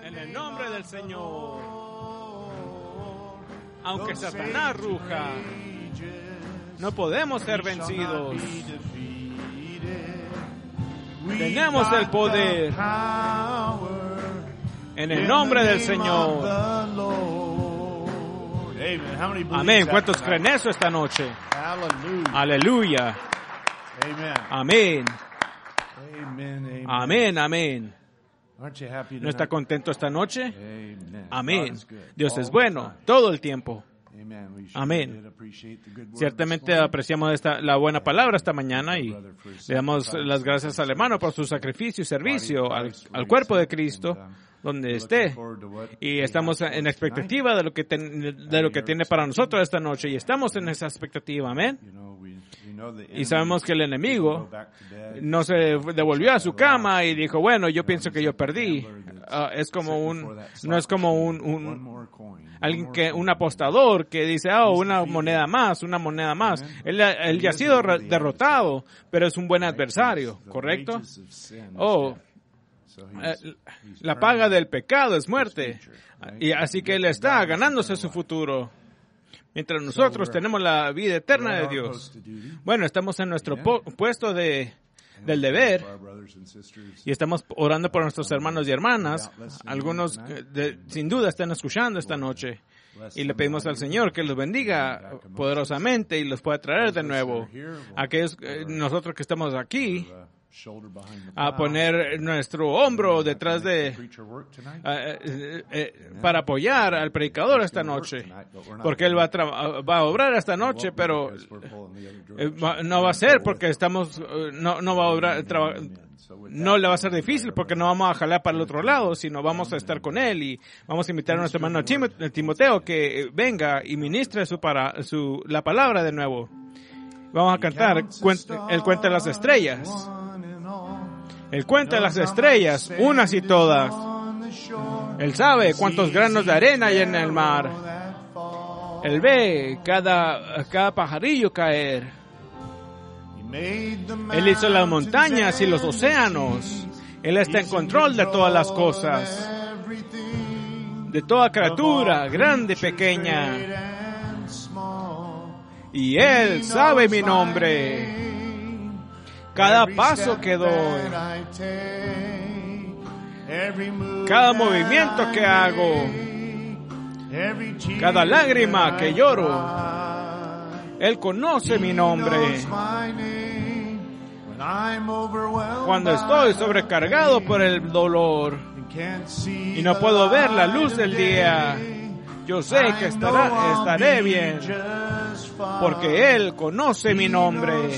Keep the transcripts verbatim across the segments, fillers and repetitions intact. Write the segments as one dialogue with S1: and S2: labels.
S1: En el nombre del Señor. Aunque Satanás ruja, no podemos ser vencidos. Tenemos el poder. En el nombre del Señor. Amén. ¿Cuántos creen eso esta noche? Aleluya. Amén. Amén, amén. ¿No está contento esta noche? Amén. Dios es bueno todo el tiempo. Amén. Ciertamente apreciamos esta, la buena palabra esta mañana y le damos las gracias al hermano por su sacrificio y servicio al, al cuerpo de Cristo donde esté. Y estamos en expectativa de lo que ten, de lo que tiene para nosotros esta noche y estamos en esa expectativa. Amén. Y sabemos que el enemigo no se devolvió a su cama y dijo, bueno, yo pienso que yo perdí. Uh, es como un, no es como un, un alguien que, un apostador que dice, oh, una moneda más, una moneda más. Él, él ya ha sido re- derrotado, pero es un buen adversario, ¿correcto? Oh, eh, la paga del pecado es muerte. Y así que él está ganándose su futuro. Mientras nosotros tenemos la vida eterna de Dios. Bueno, estamos en nuestro po- puesto de, del deber y estamos orando por nuestros hermanos y hermanas. Algunos de, sin duda están escuchando esta noche y le pedimos al Señor que los bendiga poderosamente y los pueda traer de nuevo. Aquellos, eh, nosotros que estamos aquí, a poner nuestro hombro detrás de uh, eh, eh, para apoyar al predicador esta noche, porque él va a, tra- va a obrar esta noche, pero eh, va, no va a ser porque estamos uh, no no va a obrar traba- no le va a ser difícil porque no vamos a jalar para el otro lado, sino vamos a estar con él y vamos a invitar a nuestro hermano Tim- Timoteo que venga y ministre su para su la palabra de nuevo. Vamos a cantar cuenta, el cuenta de las estrellas. Él cuenta las estrellas, unas y todas. Él sabe cuántos granos de arena hay en el mar. Él ve cada, cada pajarillo caer. Él hizo las montañas y los océanos. Él está en control de todas las cosas. De toda criatura, grande y pequeña. Y Él sabe mi nombre. Cada paso que doy, cada movimiento que hago, cada lágrima que lloro, Él conoce mi nombre. Cuando estoy sobrecargado por el dolor y no puedo ver la luz del día, yo sé que estará, estaré bien, porque Él conoce mi nombre.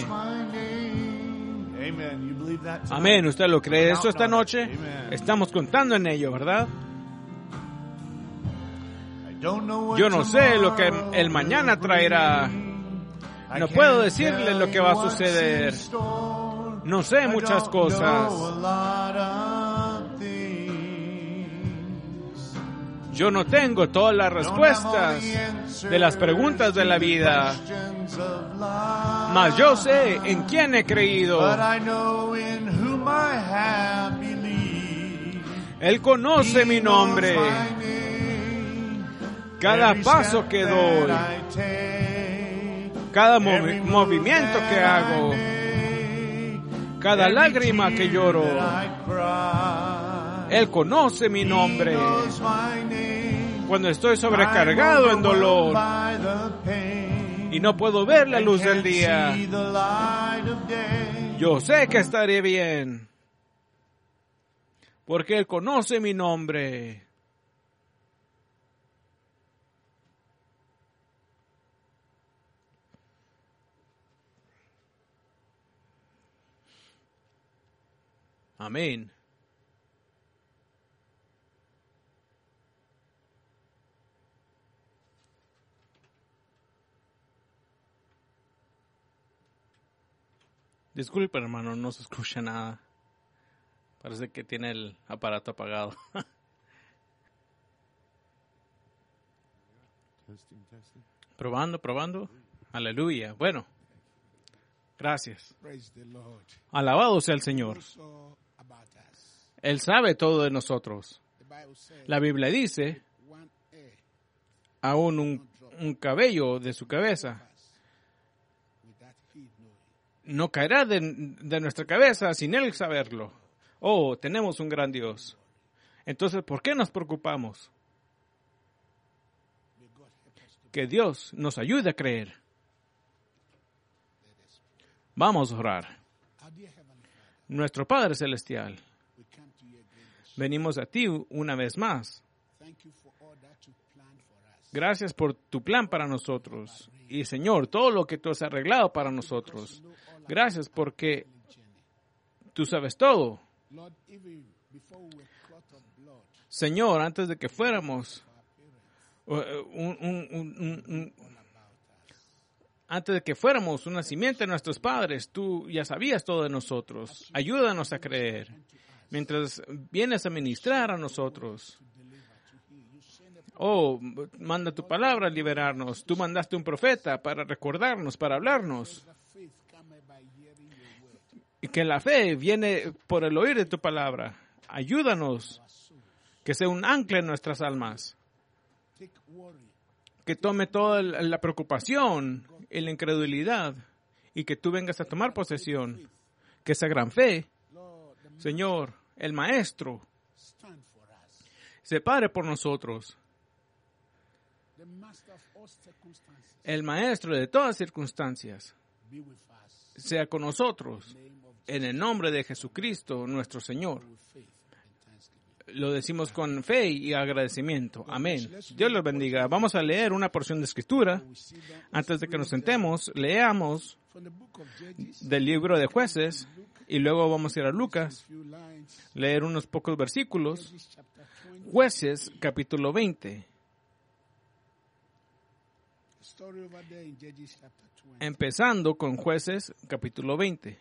S1: Amén. ¿Usted lo cree eso esta noche? Estamos contando en ello, ¿verdad? Yo no sé lo que el mañana traerá. No puedo decirle lo que va a suceder. No sé muchas cosas. Yo no tengo todas las respuestas de las preguntas de la vida, mas yo sé en quién he creído. Él conoce mi nombre. Cada paso que doy, cada movi- movimiento que hago, cada lágrima que lloro, Él conoce mi nombre. Cuando estoy sobrecargado en dolor y no puedo ver la luz del día, yo sé que estaré bien, porque Él conoce mi nombre. Amén. Disculpe, hermano, no se escucha nada. Parece que tiene el aparato apagado. Probando, probando. Aleluya. Bueno, gracias. Alabado sea el Señor. Él sabe todo de nosotros. La Biblia dice, aún un, un cabello de su cabeza no caerá de, de nuestra cabeza sin Él saberlo. Oh, tenemos un gran Dios. Entonces, ¿por qué nos preocupamos? Que Dios nos ayude a creer. Vamos a orar. Nuestro Padre Celestial, venimos a ti una vez más. Gracias por tu plan para nosotros. Y Señor, todo lo que tú has arreglado para nosotros. Gracias porque tú sabes todo. Señor, antes de que fuéramos un, un, un, un, un, antes de que fuéramos una simiente de nuestros padres, tú ya sabías todo de nosotros. Ayúdanos a creer. Mientras vienes a ministrar a nosotros. Oh, manda tu palabra a liberarnos. Tú mandaste un profeta para recordarnos, para hablarnos. Y que la fe viene por el oír de tu palabra. Ayúdanos. Que sea un ancla en nuestras almas. Que tome toda la preocupación y la incredulidad. Y que tú vengas a tomar posesión. Que esa gran fe, Señor, el Maestro, se pare por nosotros. El Maestro de todas circunstancias sea con nosotros. En el nombre de Jesucristo, nuestro Señor. Lo decimos con fe y agradecimiento. Amén. Dios los bendiga. Vamos a leer una porción de Escritura. Antes de que nos sentemos, leamos del libro de Jueces y luego vamos a ir a Lucas, leer unos pocos versículos. Jueces, capítulo veinte. Empezando con Jueces, capítulo veinte.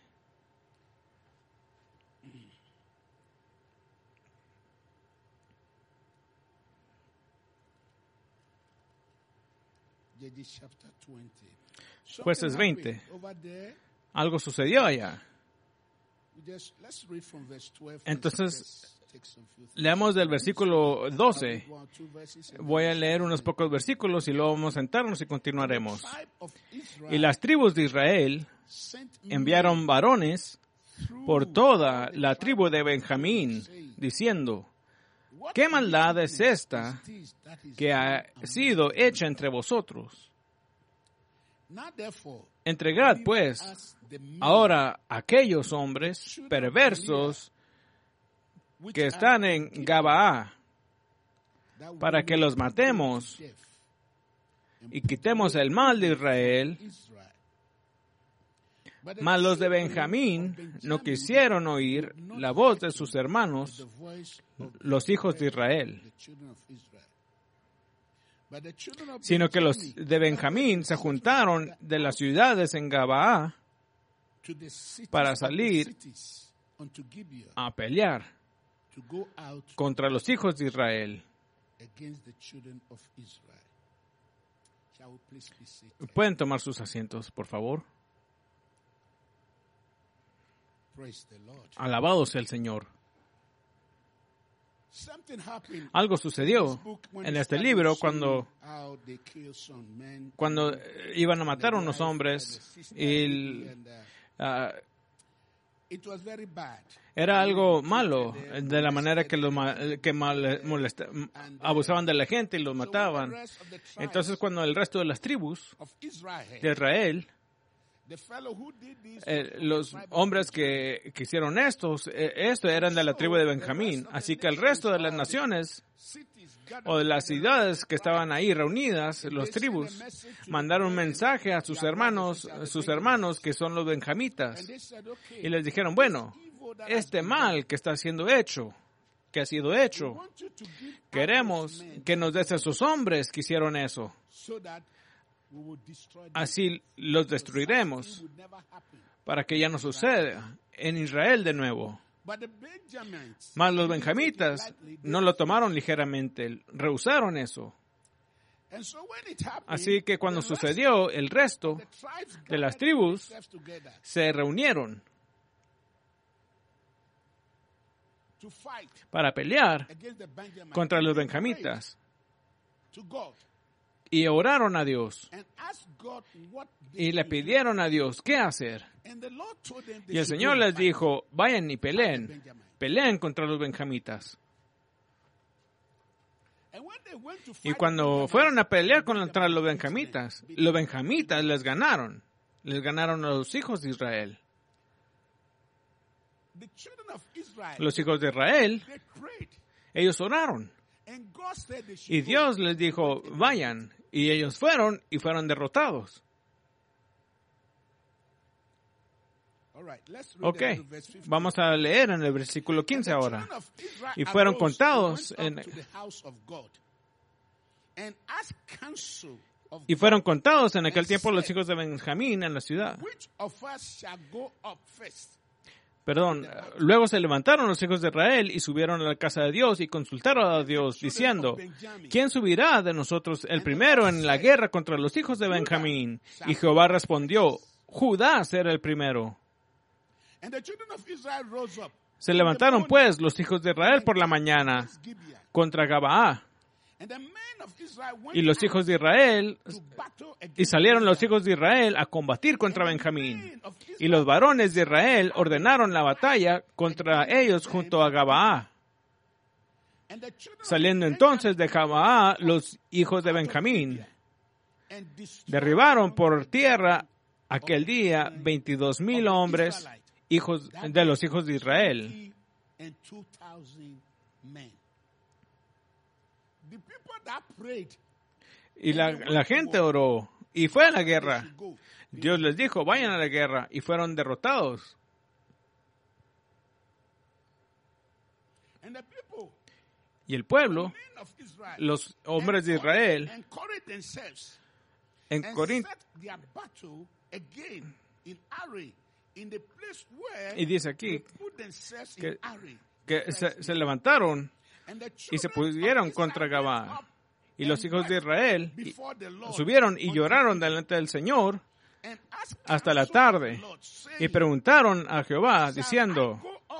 S1: Jueces veinte. Algo sucedió allá. Entonces, leamos del versículo doce. Voy a leer unos pocos versículos y luego vamos a sentarnos y continuaremos. Y las tribus de Israel enviaron varones por toda la tribu de Benjamín, diciendo, ¿qué maldad es esta que ha sido hecha entre vosotros? Entregad, pues, ahora a aquellos hombres perversos que están en Gabaa, para que los matemos y quitemos el mal de Israel. Mas los de Benjamín no quisieron oír la voz de sus hermanos, los hijos de Israel, sino que los de Benjamín se juntaron de las ciudades en Gabaa para salir a pelear contra los hijos de Israel. ¿Pueden tomar sus asientos, por favor? Alabado sea el Señor. Algo sucedió en este libro cuando, cuando iban a matar a unos hombres y uh, era algo malo de la manera que, los, que mal, molesta, abusaban de la gente y los mataban. Entonces cuando el resto de las tribus de Israel, Eh, los hombres que, que hicieron estos, eh, esto eran de la tribu de Benjamín. Así que el resto de las naciones o de las ciudades que estaban ahí reunidas, los tribus, mandaron un mensaje a sus hermanos, sus hermanos que son los benjamitas. Y les dijeron, bueno, este mal que está siendo hecho, que ha sido hecho, queremos que nos des a esos hombres que hicieron eso. Así los destruiremos para que ya no suceda en Israel de nuevo. Mas los benjamitas no lo tomaron ligeramente, rehusaron eso. Así que cuando sucedió, el resto de las tribus se reunieron para pelear contra los benjamitas. Y oraron a Dios. Y le pidieron a Dios qué hacer. Y el Señor les dijo, vayan y peleen. Peleen contra los benjamitas. Y cuando fueron a pelear contra los benjamitas, los benjamitas les ganaron. Les ganaron a los hijos de Israel. Los hijos de Israel, ellos oraron. Y Dios les dijo, vayan. Y ellos fueron y fueron derrotados. Ok, vamos a leer en el versículo quince ahora. Y fueron contados en, y fueron contados en aquel tiempo los hijos de Benjamín en la ciudad. Perdón, luego se levantaron los hijos de Israel y subieron a la casa de Dios y consultaron a Dios diciendo, ¿quién subirá de nosotros el primero en la guerra contra los hijos de Benjamín? Y Jehová respondió, Judá será el primero. Se levantaron pues los hijos de Israel por la mañana contra Gabaá. Y los hijos de Israel, y salieron los hijos de Israel a combatir contra Benjamín. Y los varones de Israel ordenaron la batalla contra ellos junto a Gabaá. Saliendo entonces de Gabaá los hijos de Benjamín, derribaron por tierra aquel día veintidós mil hombres, hijos de los hijos de Israel. Y la, la gente oró y fue a la guerra. Dios les dijo, vayan a la guerra, y fueron derrotados. Y el pueblo, los hombres de Israel, en Corinto, y dice aquí que, que se, se levantaron y se pusieron contra Gabaá. Y los hijos de Israel subieron y lloraron delante del Señor hasta la tarde. Y preguntaron a Jehová, diciendo,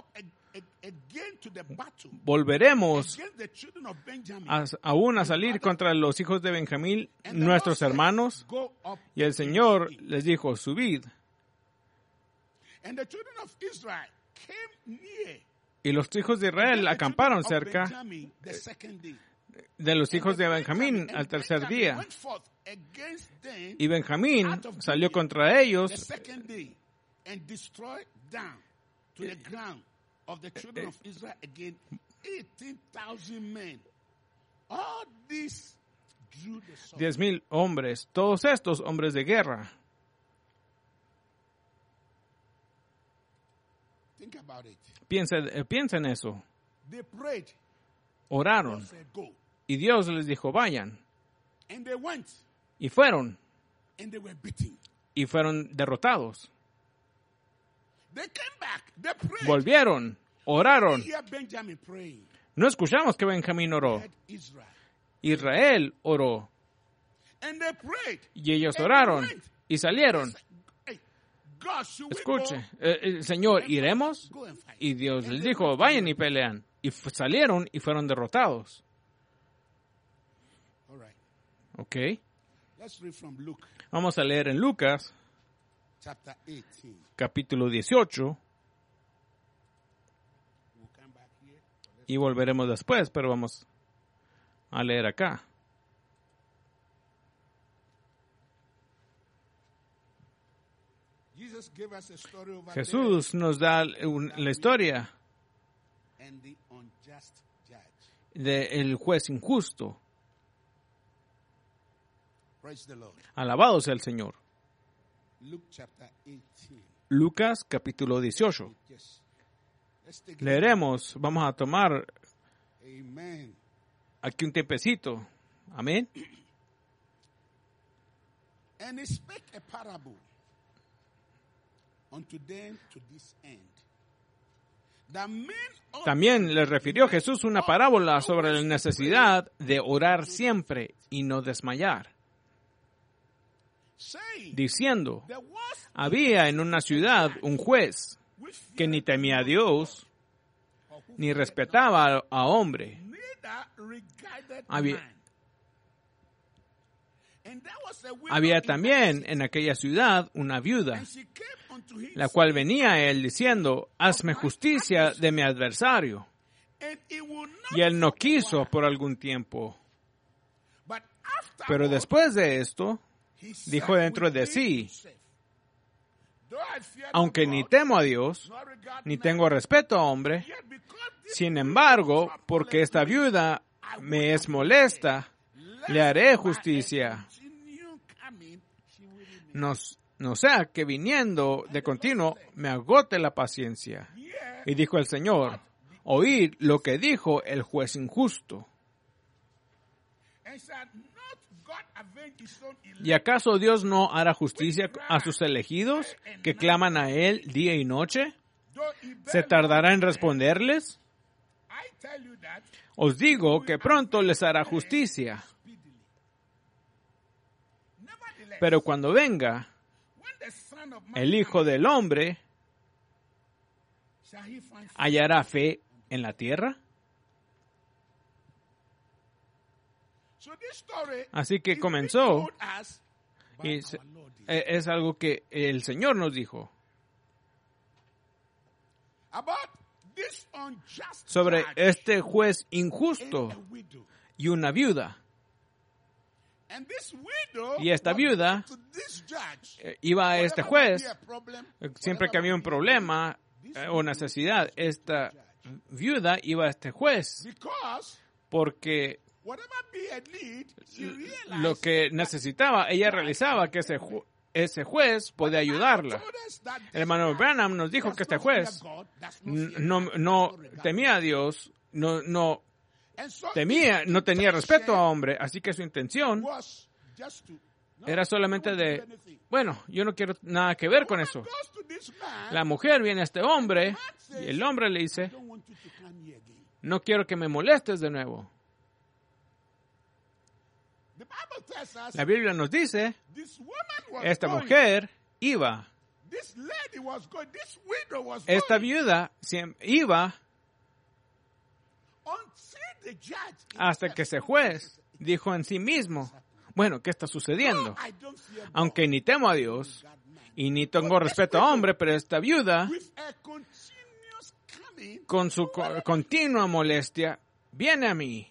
S1: ¿volveremos a, aún a salir contra los hijos de Benjamín, nuestros hermanos? Y el Señor les dijo, subid. Y los hijos de Israel acamparon cerca de los hijos de Benjamín al tercer día. Y Benjamín salió contra ellos diez mil hombres, todos estos hombres de guerra. Piensa, piensa en eso. Oraron. Y Dios les dijo, vayan. Y fueron. Y fueron derrotados. Volvieron. Oraron. No escuchamos que Benjamín oró. Israel oró. Y ellos oraron. Y salieron. Escuche, eh, Señor, ¿iremos? Y Dios les dijo, vayan y pelean. Y f- salieron y fueron derrotados. Ok. Vamos a leer en Lucas, capítulo dieciocho. Y volveremos después, pero vamos a leer acá. Jesús nos da un, la historia del juez injusto. Alabado sea el Señor. Lucas capítulo dieciocho. Leeremos, vamos a tomar aquí un tiempecito. Amén. También le refirió Jesús una parábola sobre la necesidad de orar siempre y no desmayar, diciendo, había en una ciudad un juez que ni temía a Dios ni respetaba a, a hombre. Había, había también en aquella ciudad una viuda, la cual venía a él diciendo, hazme justicia de mi adversario. Y él no quiso por algún tiempo. Pero después de esto, dijo dentro de sí, aunque ni temo a Dios, ni tengo respeto a hombre, sin embargo, porque esta viuda me es molesta, le haré justicia. No, no sea que viniendo de continuo me agote la paciencia. Y dijo el Señor, oíd lo que dijo el juez injusto. ¿Y acaso Dios no hará justicia a sus elegidos que claman a Él día y noche? ¿Se tardará en responderles? Os digo que pronto les hará justicia. Pero cuando venga el Hijo del Hombre, ¿hallará fe en la tierra? Así que comenzó, y es algo que el Señor nos dijo sobre este juez injusto y una viuda. Y esta viuda iba a este juez, siempre que había un problema o necesidad, esta viuda iba a este juez, porque lo que necesitaba, ella realizaba que ese, ju- ese juez podía ayudarla. El hermano Branham nos dijo que este juez no, no temía a Dios, no, no temía, no tenía respeto a hombre, así que su intención era solamente de, bueno, yo no quiero nada que ver con eso. La mujer viene a este hombre y el hombre le dice, no quiero que me molestes de nuevo. La Biblia nos dice, esta mujer iba, esta viuda iba hasta que ese juez dijo en sí mismo, bueno, ¿qué está sucediendo? Aunque ni temo a Dios y ni tengo respeto a hombre, pero esta viuda, con su co- continua molestia, viene a mí.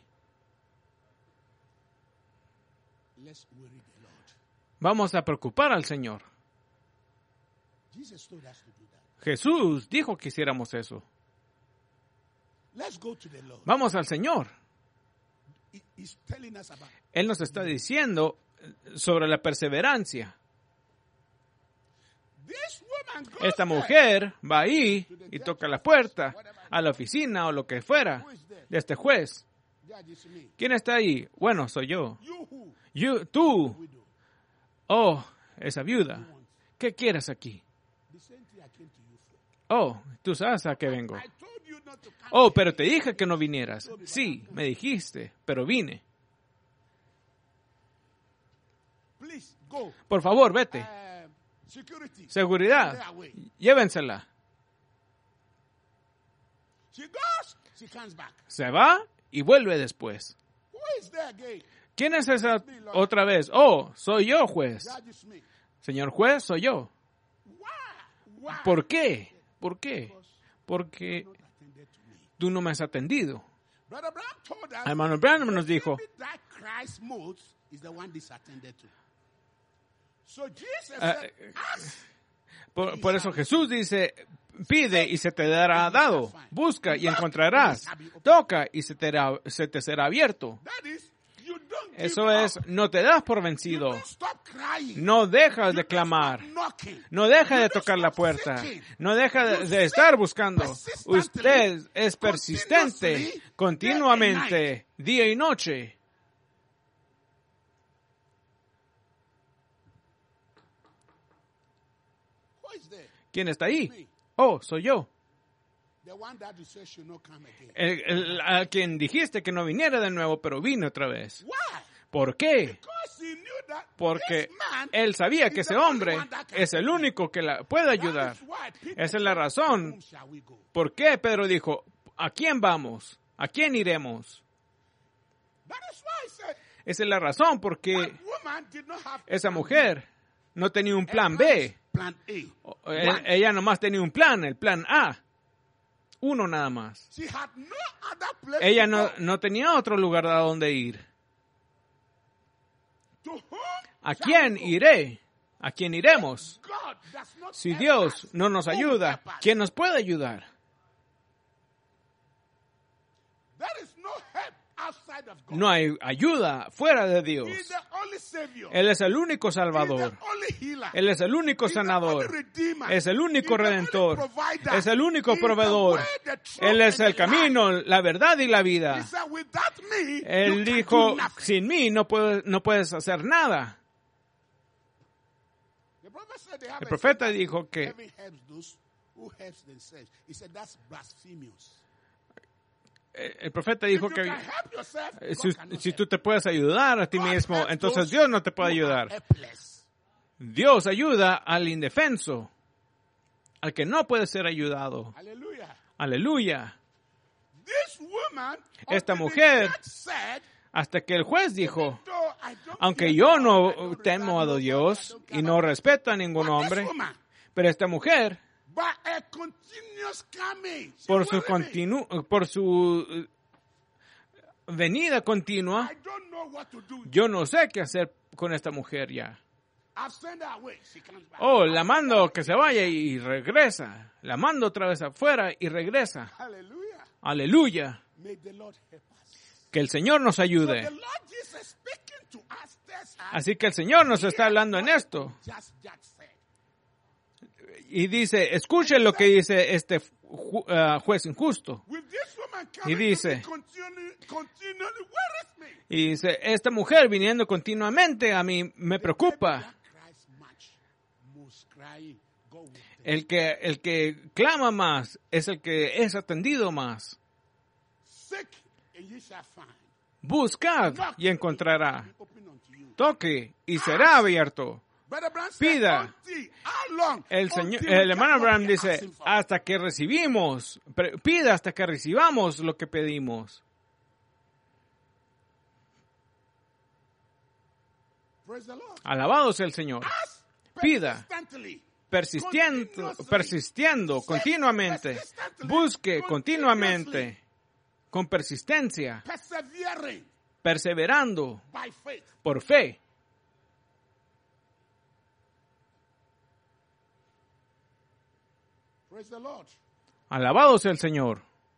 S1: Vamos a preocupar al Señor. Jesús dijo que hiciéramos eso. Vamos al Señor. Él nos está diciendo sobre la perseverancia. Esta mujer va ahí y toca la puerta a la oficina o lo que fuera de este juez. ¿Quién está ahí? Bueno, soy yo. Yo, tú. Oh, esa viuda. ¿Qué quieres aquí? Oh, tú sabes a qué vengo. Oh, pero te dije que no vinieras. Sí, me dijiste, pero vine. Por favor, vete. Seguridad, llévensela. Se va y vuelve después. ¿Quién es esa otra vez? Oh, soy yo, juez. Señor juez, soy yo. ¿Por qué? ¿Por qué? Porque tú no me has atendido. Hermano Branham nos dijo, Uh, por, por eso Jesús dice, pide y se te dará dado, busca y encontrarás, toca y se te, se te será abierto. Eso es, no te das por vencido, no dejas de clamar, no deja de tocar la puerta, no deja de, de estar buscando. Usted es persistente, continuamente, día y noche. ¿Quién está ahí? Oh, soy yo. El, el, a quien dijiste que no viniera de nuevo, pero vino otra vez. ¿Por qué? Porque él sabía que ese hombre es el único que la puede ayudar. Esa es la razón. ¿Por qué Pedro dijo, ¿a quién vamos? ¿A quién iremos? Esa es la razón porque esa mujer no tenía un plan B. Ella nomás tenía un plan, el plan A. Uno nada más. Ella no, no tenía otro lugar a donde ir. ¿A quién iré? ¿A quién iremos? Si Dios no nos ayuda, ¿quién nos puede ayudar? No hay ayuda fuera de Dios. Él es el único Salvador. Él es el único sanador. Es el único redentor. Es el único proveedor. Él es el camino, la verdad y la vida. Él dijo, sin mí no puedes, no puedes hacer nada. El profeta dijo que el profeta dijo que si, si tú te puedes ayudar a ti mismo, entonces Dios no te puede ayudar. Dios ayuda al indefenso, al que no puede ser ayudado. Aleluya. Esta mujer, hasta que el juez dijo, aunque yo no temo a Dios y no respeto a ningún hombre, pero esta mujer, por su, continu- por su venida continua, yo no sé qué hacer con esta mujer ya. Oh, la mando que se vaya y regresa. La mando otra vez afuera y regresa. Aleluya. Que el Señor nos ayude. Así que el Señor nos está hablando en esto. Y dice, escuchen lo que dice este ju- uh, juez injusto. Y dice, y dice, esta mujer viniendo continuamente a mí me preocupa. El que, el que clama más es el que es atendido más. Buscad y encontrará. Toque y será abierto. Pida. El señor, el hermano Abraham dice, hasta que recibimos, pida hasta que recibamos lo que pedimos. Alabado sea el Señor. Pida. Persistiendo, persistiendo continuamente. Busque continuamente. Con persistencia. Perseverando. Por fe. Alabado sea el Señor.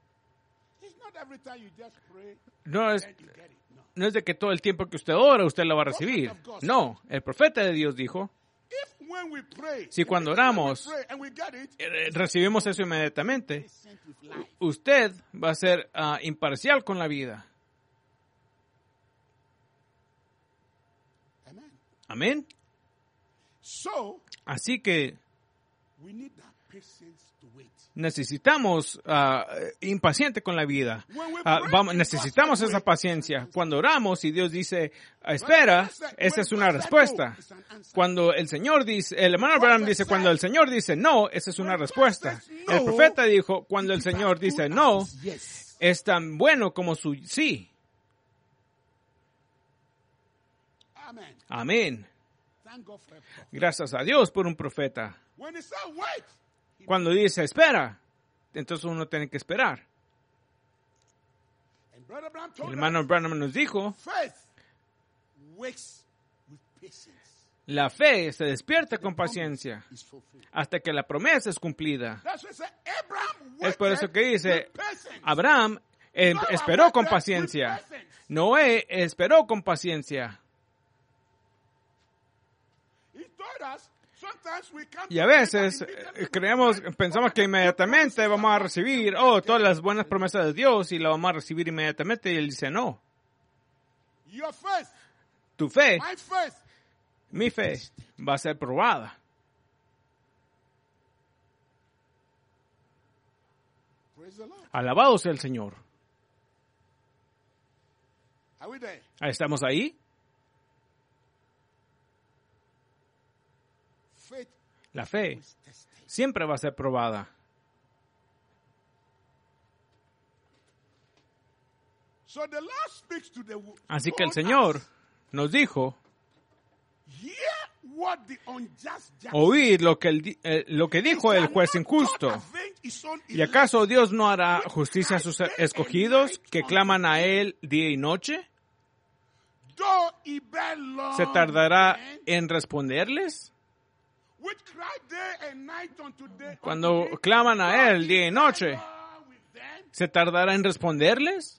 S1: No es, no es de que todo el tiempo que usted ora, usted lo va a recibir. No, el profeta de Dios dijo, si cuando oramos recibimos eso inmediatamente, usted va a ser uh, imparcial con la vida. Amén. Así que necesitamos uh, impaciente con la vida. Uh, vamos, necesitamos esa paciencia. Cuando oramos y Dios dice, espera, esa es una respuesta. Cuando el Señor dice, el hermano Abraham dice, cuando el Señor dice no, esa es una respuesta. El profeta dijo, cuando el Señor dice no, es tan bueno como su sí. Amén. Gracias a Dios por un profeta. Cuando dice espera, entonces uno tiene que esperar. El hermano Branham nos dijo, la fe se despierta con paciencia hasta que la promesa es cumplida. Es por eso que dice, Abraham eh, esperó con paciencia. Noé esperó con paciencia. Y a veces eh, creemos, pensamos que inmediatamente vamos a recibir, oh, todas las buenas promesas de Dios y la vamos a recibir inmediatamente. Y Él dice, no. Tu fe, mi fe, va a ser probada. Alabado sea el Señor. ¿Estamos ahí? La fe siempre va a ser probada. Así que el Señor nos dijo, oíd lo que, el, eh, lo que dijo el juez injusto. ¿Y acaso Dios no hará justicia a sus escogidos que claman a Él día y noche? ¿Se tardará en responderles? Cuando claman a Él día y noche, ¿se tardará en responderles?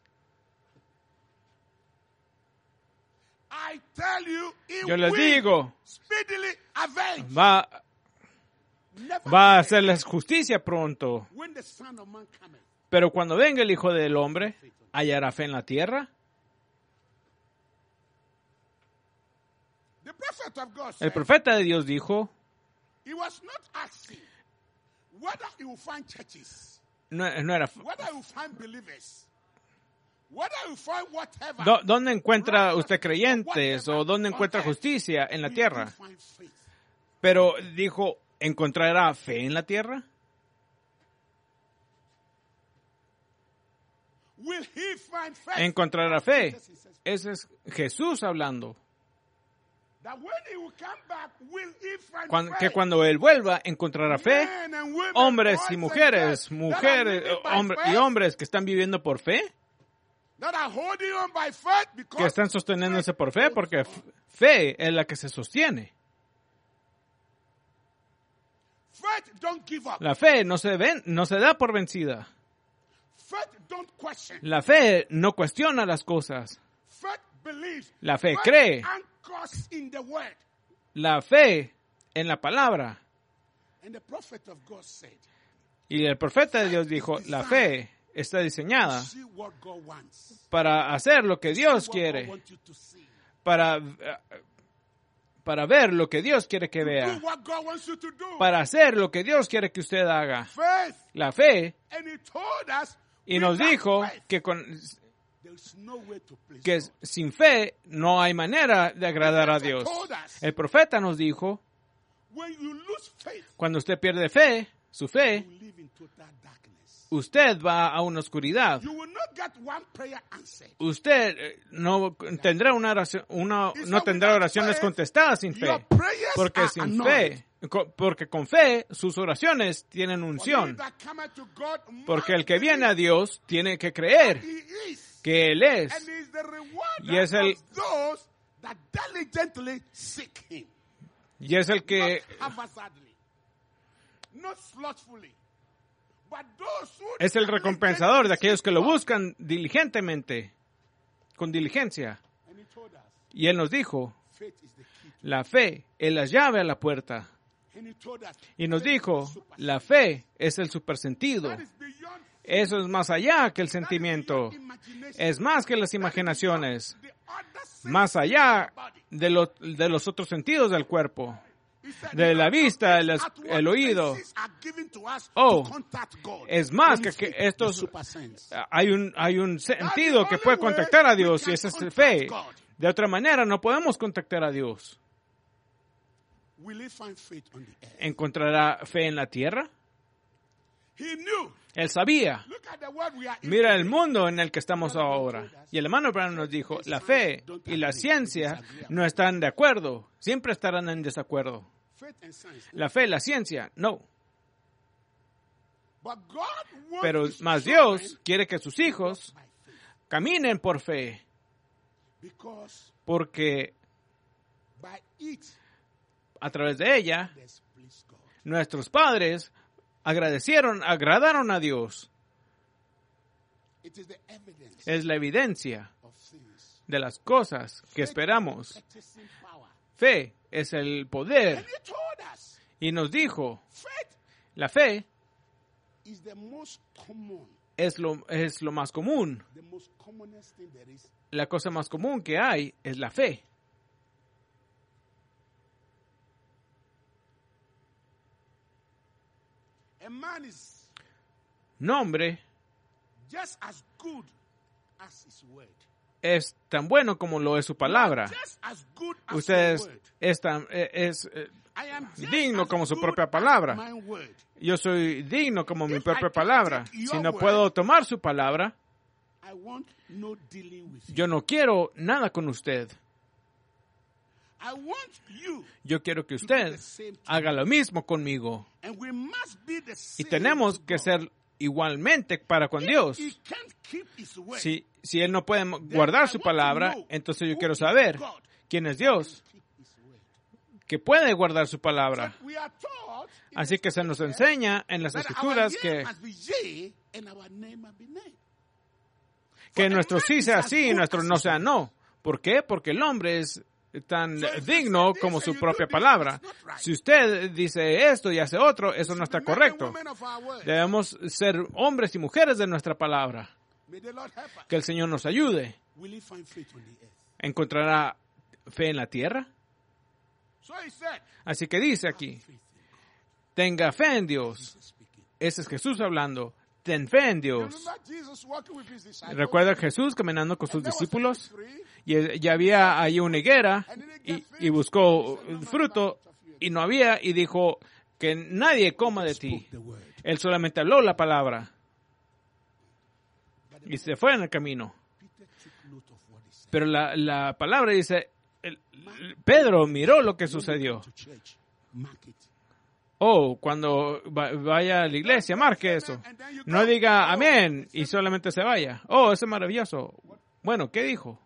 S1: Yo les digo, va, va a hacerles justicia pronto. Pero cuando venga el Hijo del Hombre, ¿hallará fe en la tierra? El profeta de Dios dijo, no, no era... ¿Dónde encuentra usted creyentes o dónde encuentra justicia en la tierra? Pero dijo, ¿encontrará fe en la tierra? ¿Encontrará fe? Ese es Jesús hablando. Cuando, que cuando Él vuelva, encontrará fe. Hombres y mujeres, mujeres hombre, y hombres que están viviendo por fe. Que están sosteniéndose por fe, porque fe es la que se sostiene. La fe no se, ven, no se da por vencida. La fe no cuestiona las cosas. La fe cree. La fe en la palabra. Y el profeta de Dios dijo, la fe está diseñada para hacer lo que Dios quiere, para, para ver lo que Dios quiere que vea, para hacer lo que Dios quiere que usted haga. La fe, y nos dijo que, con, que sin fe no hay manera de agradar a Dios. El profeta nos dijo, cuando usted pierde fe, su fe, usted va a una oscuridad. Usted no tendrá una oración, una, no tendrá oraciones contestadas sin fe, porque sin fe, porque con fe sus oraciones tienen unción. Porque el que viene a Dios tiene que creer que Él es, y es el y es el que es el recompensador de aquellos que lo buscan diligentemente, con diligencia. Y Él nos dijo, la fe es la llave a la puerta. Y nos dijo, la fe es el supersentido. Eso es más allá que el sentimiento. Es más que las imaginaciones. Más allá de, lo, de los otros sentidos del cuerpo. De la vista, el, el oído. Oh, es más que, que estos... Hay un, hay un sentido que puede contactar a Dios y esa es fe. De otra manera no podemos contactar a Dios. ¿Encontrará fe en la tierra? Él sabía. Mira el mundo en el que estamos ahora. Y el hermano Branham nos dijo, la fe y la ciencia no están de acuerdo. Siempre estarán en desacuerdo. La fe y la ciencia, no. Pero más Dios quiere que sus hijos caminen por fe. Porque a través de ella, nuestros padres agradecieron, agradaron a Dios. Es la evidencia de las cosas que esperamos. Fe es el poder. Y nos dijo, la fe es lo, es lo más común. La cosa más común que hay es la fe. Un hombre es tan bueno como lo es su palabra. Usted es, es, tan, es, es digno como su propia palabra. Yo soy digno como mi propia palabra. Si no puedo tomar su palabra, Yo no quiero nada con usted. Yo quiero que usted haga lo mismo conmigo. Y tenemos que ser igualmente para con Dios. Si, si Él no puede guardar su palabra, entonces yo quiero saber quién es Dios, que puede guardar su palabra. Así que se nos enseña en las Escrituras que, que nuestro sí sea sí y nuestro no sea no. ¿Por qué? Porque el hombre es tan digno como su propia palabra. Si usted dice esto y hace otro, eso no está correcto. Debemos ser hombres y mujeres de nuestra palabra. Que el Señor nos ayude. ¿Encontrará fe en la tierra? Así que dice aquí, tenga fe en Dios. Ese es Jesús hablando. Ten fe en Dios. ¿Recuerda a Jesús caminando con sus discípulos? Y ya había ahí una higuera y, y buscó fruto y no había y dijo que nadie coma de ti. Él solamente habló la palabra y se fue en el camino. Pero la, la palabra dice, el, Pedro miró lo que sucedió. Oh, cuando vaya a la iglesia, marque eso. No diga amén y solamente se vaya. Oh, eso es maravilloso. Bueno, ¿qué dijo?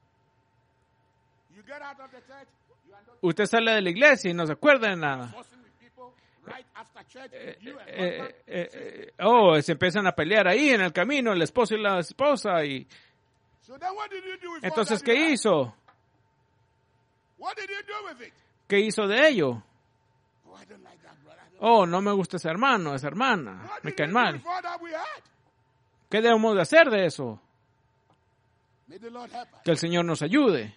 S1: Usted sale de la iglesia y no se acuerda de nada. Eh, eh, eh, eh, oh, se empiezan a pelear ahí en el camino, el esposo y la esposa. Y entonces, ¿qué hizo? ¿Qué hizo de ello? Oh, no me gusta ese hermano, esa hermana. Me caen mal. ¿Qué debemos de hacer de eso? Que el Señor nos ayude.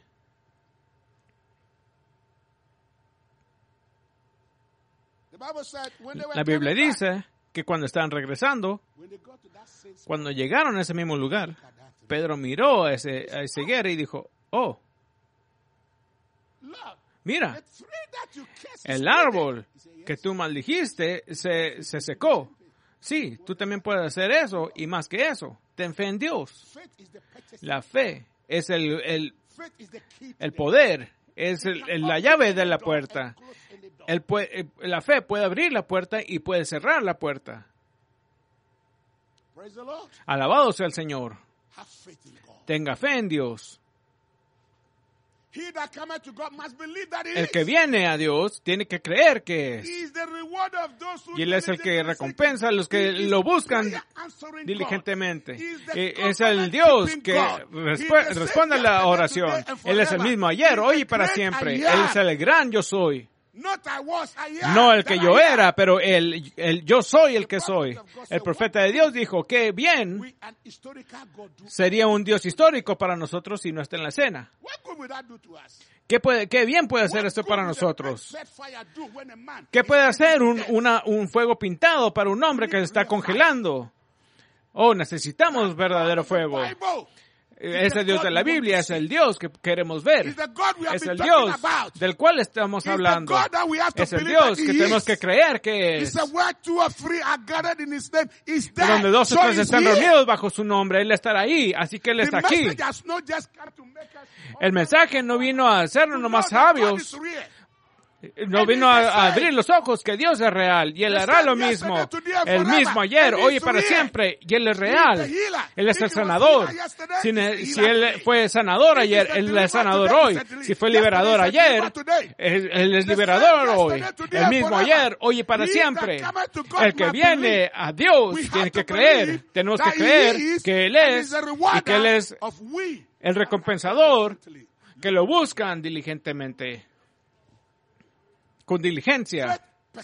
S1: La Biblia dice que cuando estaban regresando, cuando llegaron a ese mismo lugar, Pedro miró a ese, a ese higuera y dijo, oh, mira, el árbol que tú maldijiste se, se secó. Sí, tú también puedes hacer eso y más que eso. Ten fe en Dios. La fe es el, el, el poder, es el, el, la llave de la puerta. El, la fe puede abrir la puerta y puede cerrar la puerta. Alabado sea el Señor. Tenga fe en Dios. El que viene a Dios tiene que creer que es. Y Él es el que recompensa a los que lo buscan diligentemente. Es el Dios que resp- responde a la oración. Él es el mismo ayer, hoy y para siempre. Él es el gran yo soy. No el que yo era, pero el, el yo soy el que soy. El profeta de Dios dijo que bien sería un Dios histórico para nosotros si no está en la escena. ¿Qué, puede, qué bien puede hacer esto para nosotros? ¿Qué puede hacer un, una, un fuego pintado para un hombre que se está congelando? Oh, necesitamos verdadero fuego. Ese Dios de la Biblia es el Dios que queremos ver. Es el Dios del cual estamos hablando. Es el Dios que tenemos que creer que es. Donde dos o tres están reunidos bajo su nombre, Él estará ahí. Así que Él está aquí. El mensaje no vino a hacernos nomás sabios. No vino a abrir los ojos que Dios es real y Él hará lo mismo, el mismo ayer, hoy y para siempre, y Él es real. Él es el sanador. Si, si Él fue sanador ayer, Él es sanador hoy. Si fue liberador ayer, Él, Él es liberador hoy. El mismo ayer, hoy y para siempre. El que viene a Dios tiene que creer, tenemos que creer que Él es y que Él es el recompensador que lo buscan diligentemente. Con diligencia.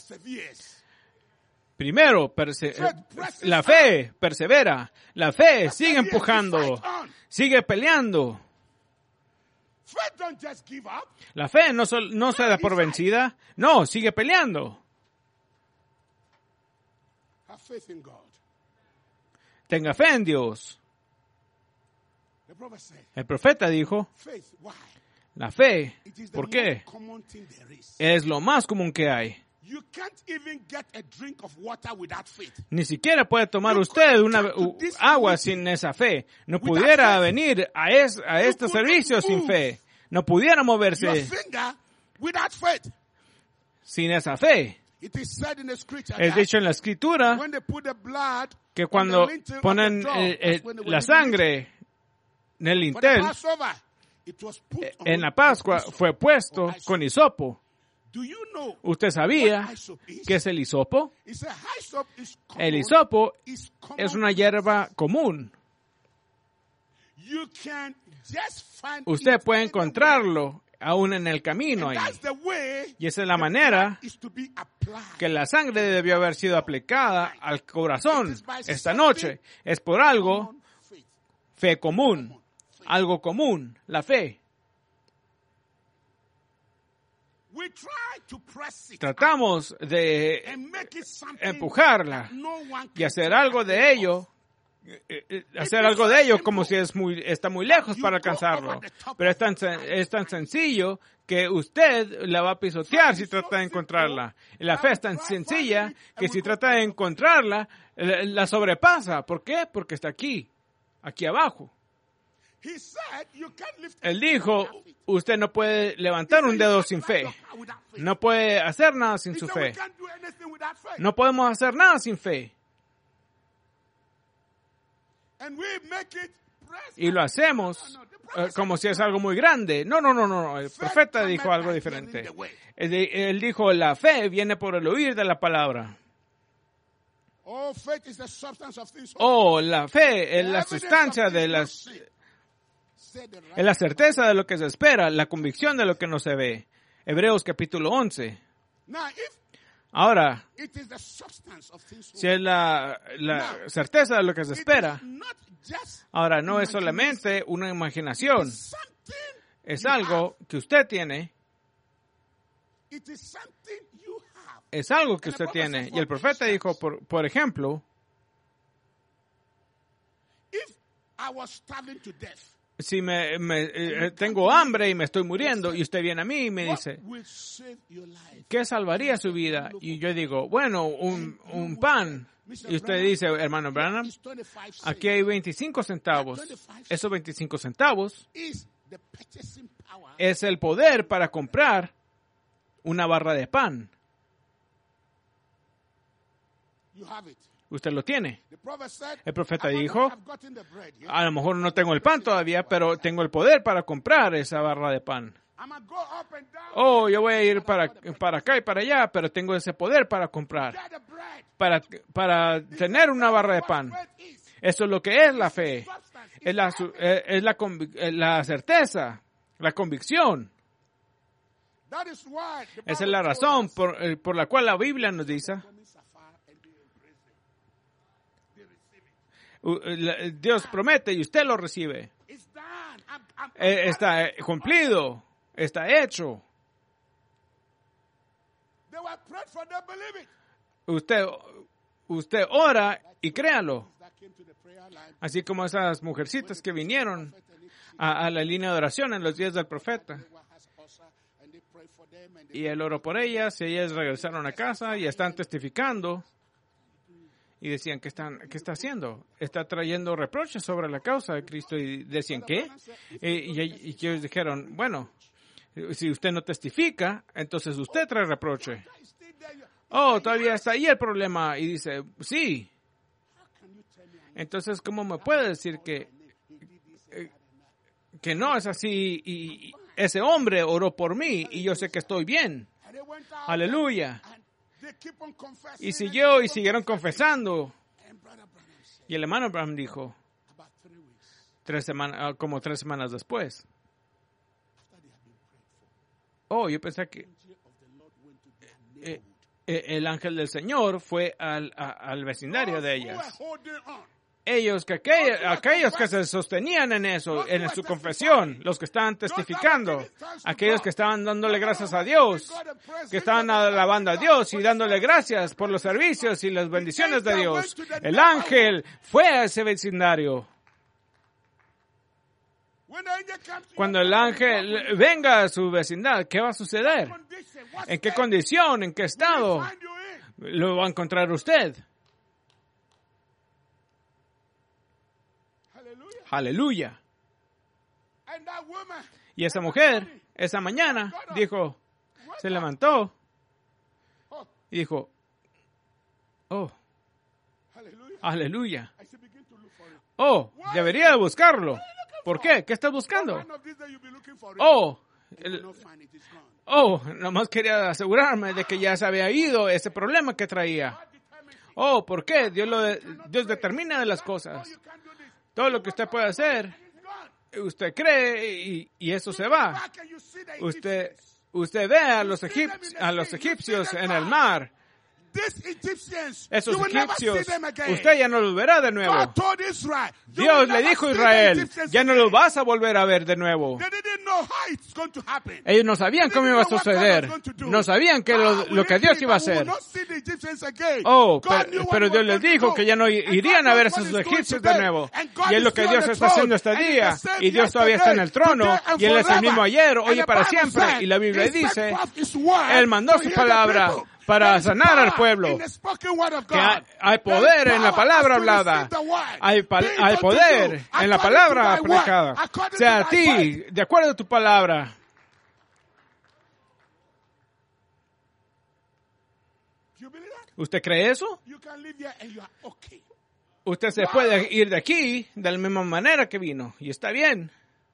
S1: Primero, perse- la fe persevera. La fe sigue empujando. Sigue peleando. La fe no, sol- no se da por vencida. No, sigue peleando. Tenga fe en Dios. El profeta dijo, la fe, ¿por qué? Es lo más común que hay. Ni siquiera puede tomar usted una uh, agua sin esa fe. No pudiera venir a, es, a este servicio sin fe. No pudiera moverse sin esa fe. Es dicho en la Escritura que cuando ponen eh, eh, la sangre en el lintel, en la Pascua fue puesto con hisopo. ¿Usted sabía qué es el hisopo? El hisopo es una hierba común. Usted puede encontrarlo aún en el camino ahí. Y esa es la manera que la sangre debió haber sido aplicada al corazón esta noche. Es por algo, fe común, algo común, la fe. Tratamos de empujarla y hacer algo de ello, hacer algo de ello como si es muy, está muy lejos para alcanzarlo. Pero es tan, es tan sencillo que usted la va a pisotear si trata de encontrarla. Y la fe es tan sencilla que si trata de encontrarla, la sobrepasa. ¿Por qué? Porque está aquí, aquí abajo. Él dijo, usted no puede levantar un dedo sin fe. No puede hacer nada sin su fe. No podemos hacer nada sin fe. Y lo hacemos uh, como si es algo muy grande. No, no, no, no. El profeta dijo algo diferente. Él, él dijo, la fe viene por el oír de la palabra. Oh, la fe es la sustancia de las... Es la certeza de lo que se espera, la convicción de lo que no se ve. Hebreos capítulo once. Ahora, si es la, la certeza de lo que se espera, ahora no es solamente una imaginación, es algo que usted tiene, es algo que usted tiene. Y el profeta dijo, por, por ejemplo, si me, me eh, tengo hambre y me estoy muriendo y usted viene a mí y me dice, ¿qué salvaría su vida? Y yo digo, bueno, un, un pan. Y usted dice, hermano Branham, aquí hay veinticinco centavos. Esos veinticinco centavos es el poder para comprar una barra de pan. Usted lo tiene. El profeta dijo, a lo mejor no tengo el pan todavía, pero tengo el poder para comprar esa barra de pan. Oh, yo voy a ir para, para acá y para allá, pero tengo ese poder para comprar, para, para tener una barra de pan. Eso es lo que es la fe. Es la, es la, la certeza, la convicción. Esa es la razón por, por la cual la Biblia nos dice, Dios promete y usted lo recibe. Está cumplido, está hecho. Usted, usted ora y créalo. Así como esas mujercitas que vinieron a, a la línea de oración en los días del profeta. Y él oró por ellas y ellas regresaron a casa y están testificando. Y decían, ¿qué, están, ¿qué está haciendo? Está trayendo reproches sobre la causa de Cristo. Y decían, ¿qué? Y, y, y ellos dijeron, bueno, si usted no testifica, entonces usted trae reproche. Oh, todavía está ahí el problema. Y dice, sí. Entonces, ¿cómo me puede decir que, que no es así? Y ese hombre oró por mí y yo sé que estoy bien. Aleluya. Y siguió y siguieron confesando. Y el hermano Branham dijo, tres semanas, como tres semanas después, oh, yo pensé que eh, eh, el ángel del Señor fue al, a, al vecindario de ellas. Ellos, que aquellos, aquellos que se sostenían en eso, en su confesión, los que estaban testificando, aquellos que estaban dándole gracias a Dios, que estaban alabando a Dios y dándole gracias por los servicios y las bendiciones de Dios. El ángel fue a ese vecindario. Cuando el ángel venga a su vecindad, ¿qué va a suceder? ¿En qué condición? ¿En qué estado lo va a encontrar usted? Aleluya. Y esa mujer, esa mañana, dijo, se levantó y dijo, oh, aleluya. Oh, debería buscarlo. ¿Por qué? ¿Qué estás buscando? Oh, el, oh, nomás quería asegurarme de que ya se había ido ese problema que traía. Oh, ¿por qué? Dios, lo de, Dios determina de las cosas. Todo lo que usted puede hacer, usted cree y, y eso se va. Usted, usted ve a los, egipcios, a los egipcios en el mar. Esos egipcios, usted ya no los verá de nuevo. Dios le dijo a Israel, ya no los vas a volver a ver de nuevo. Ellos no sabían cómo iba a suceder. No sabían que lo, lo que Dios iba a hacer. Oh, pero, pero Dios les dijo que ya no irían a ver a esos egipcios de nuevo. Y es lo que Dios está haciendo este día. Y Dios todavía está en el trono. Y Él es el mismo ayer, hoy y para siempre. Y la Biblia dice, Él mandó su palabra para sanar al pueblo. Que hay, hay poder en la palabra hablada. Hay, hay poder en la palabra aplicada. Sea a ti, de acuerdo a tu palabra. ¿Usted cree eso? Usted se puede ir de aquí de la misma manera que vino. Y está bien.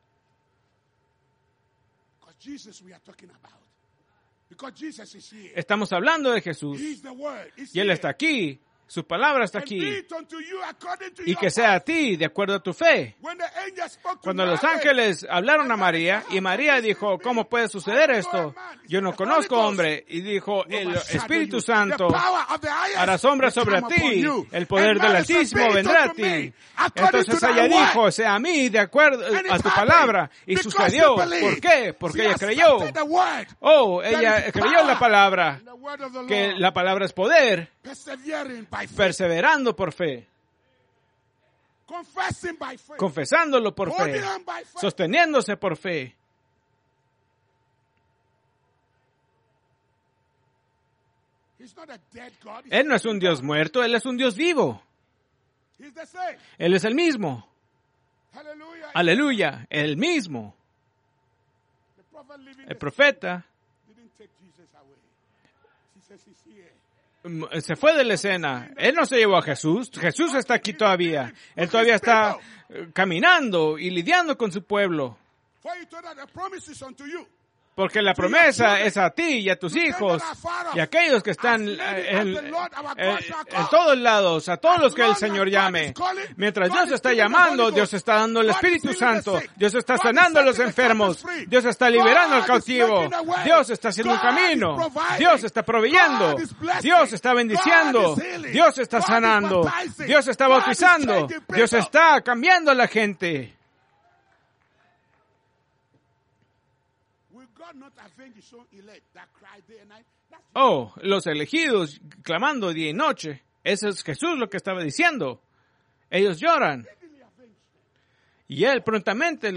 S1: Estamos hablando de Jesús. Y Él está aquí. Su palabra está aquí. Y que sea a ti, de acuerdo a tu fe. Cuando los ángeles hablaron a María, y María dijo, ¿cómo puede suceder esto? Yo no conozco hombre. Y dijo, el Espíritu Santo hará sombra sobre ti. El poder del Altísimo vendrá a ti. Entonces ella dijo, sea a mí, de acuerdo a tu palabra. Y sucedió. ¿Por qué? Porque ella creyó. Oh, ella creyó en la palabra. Que la palabra es poder. Perseverando por fe. Confesándolo por fe. Sosteniéndose por fe. Él no es un Dios muerto, Él es un Dios vivo. Él es el mismo. Aleluya, el mismo. El profeta se fue de la escena. Él no se llevó a Jesús. Jesús está aquí todavía. Él todavía está caminando y lidiando con su pueblo. Porque la promesa es a ti y a tus hijos y a aquellos que están en, en, en, en todos lados, a todos los que el Señor llame. Mientras Dios está llamando, Dios está dando el Espíritu Santo. Dios está sanando a los enfermos. Dios está liberando al cautivo. Dios está haciendo un camino. Dios está proveyendo. Dios está bendiciendo. Dios está sanando. Dios está bautizando. Dios está cambiando a la gente. Oh, los elegidos clamando día y noche. Eso es Jesús lo que estaba diciendo. Ellos lloran. Y Él prontamente...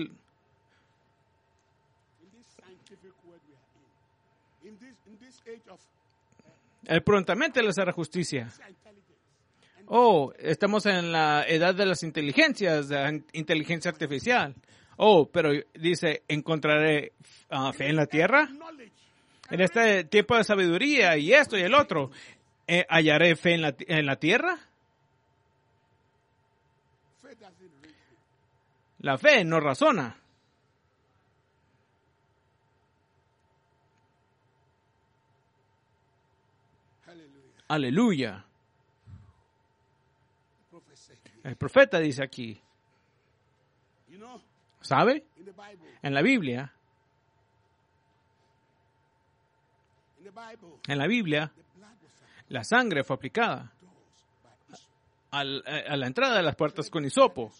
S1: Él prontamente les hará justicia. Oh, estamos en la edad de las inteligencias, de la inteligencia artificial. Oh, pero dice, ¿encontraré uh, fe en la tierra? En este tiempo de sabiduría y esto y el otro, eh, ¿hallaré fe en la, en la tierra? La fe no razona. Aleluya. El profeta dice aquí, ¿sabe? En la Biblia, en la Biblia, la sangre fue aplicada al, a la entrada de las puertas con hisopo.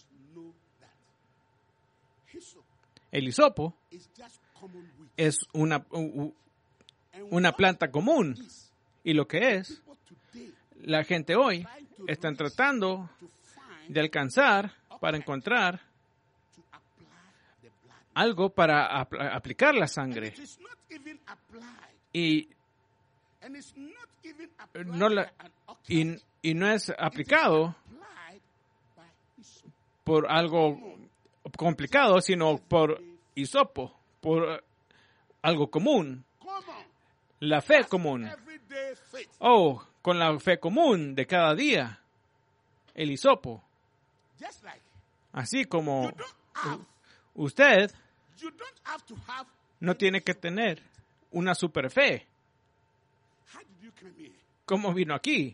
S1: El hisopo es una, una planta común. Y lo que es, la gente hoy está tratando de alcanzar para encontrar algo para apl- aplicar la sangre. Y no, la, y, y no es aplicado por algo complicado, sino por hisopo, por algo común. La fe común. Oh, con la fe común de cada día. El hisopo. Así como usted no tiene que tener una super fe. ¿Cómo vino aquí?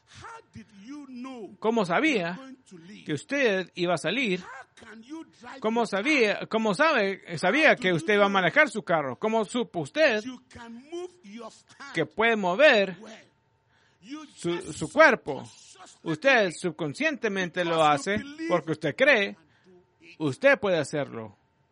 S1: ¿Cómo sabía que usted iba a salir? ¿Cómo sabía, cómo sabe, sabía que usted iba a manejar su carro? ¿Cómo supo usted que puede mover su, su cuerpo? Usted subconscientemente lo hace porque usted cree, usted puede hacerlo.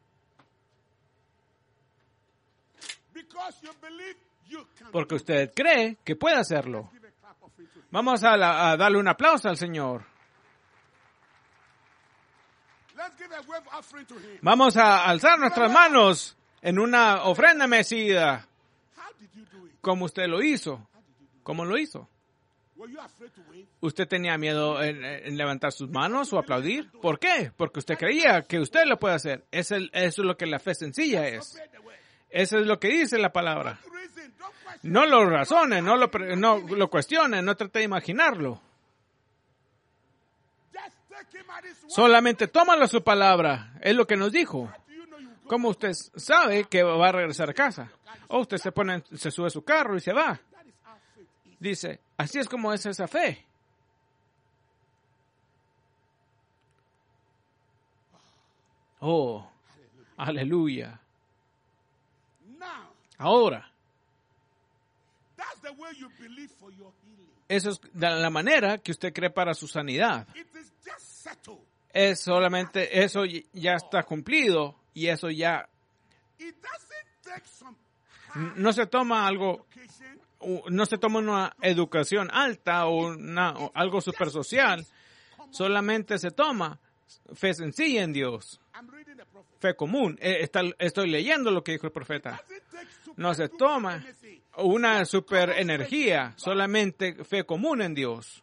S1: Porque usted cree que puede hacerlo. Vamos a, la, a darle un aplauso al Señor. Vamos a alzar nuestras manos en una ofrenda mecida. ¿Cómo usted lo hizo? ¿Cómo lo hizo? ¿Usted tenía miedo en, en levantar sus manos o aplaudir? ¿Por qué? Porque usted creía que usted lo puede hacer. Es el, eso es lo que la fe sencilla es. Eso es lo que dice la palabra. No lo razonen, no lo, no lo cuestionen, no trate de imaginarlo. Solamente tómalo su palabra. Es lo que nos dijo. ¿Cómo usted sabe que va a regresar a casa? O usted se pone, se sube a su carro y se va. Dice, así es como es esa fe. Oh, aleluya. Ahora, eso es la manera que usted cree para su sanidad. Es solamente, eso ya está cumplido y eso ya no se toma algo, no se toma una educación alta o, una, o algo super social, solamente se toma fe sencilla en Dios, fe común. Está, estoy leyendo lo que dijo el profeta. No se toma una super energía, solamente fe común en Dios.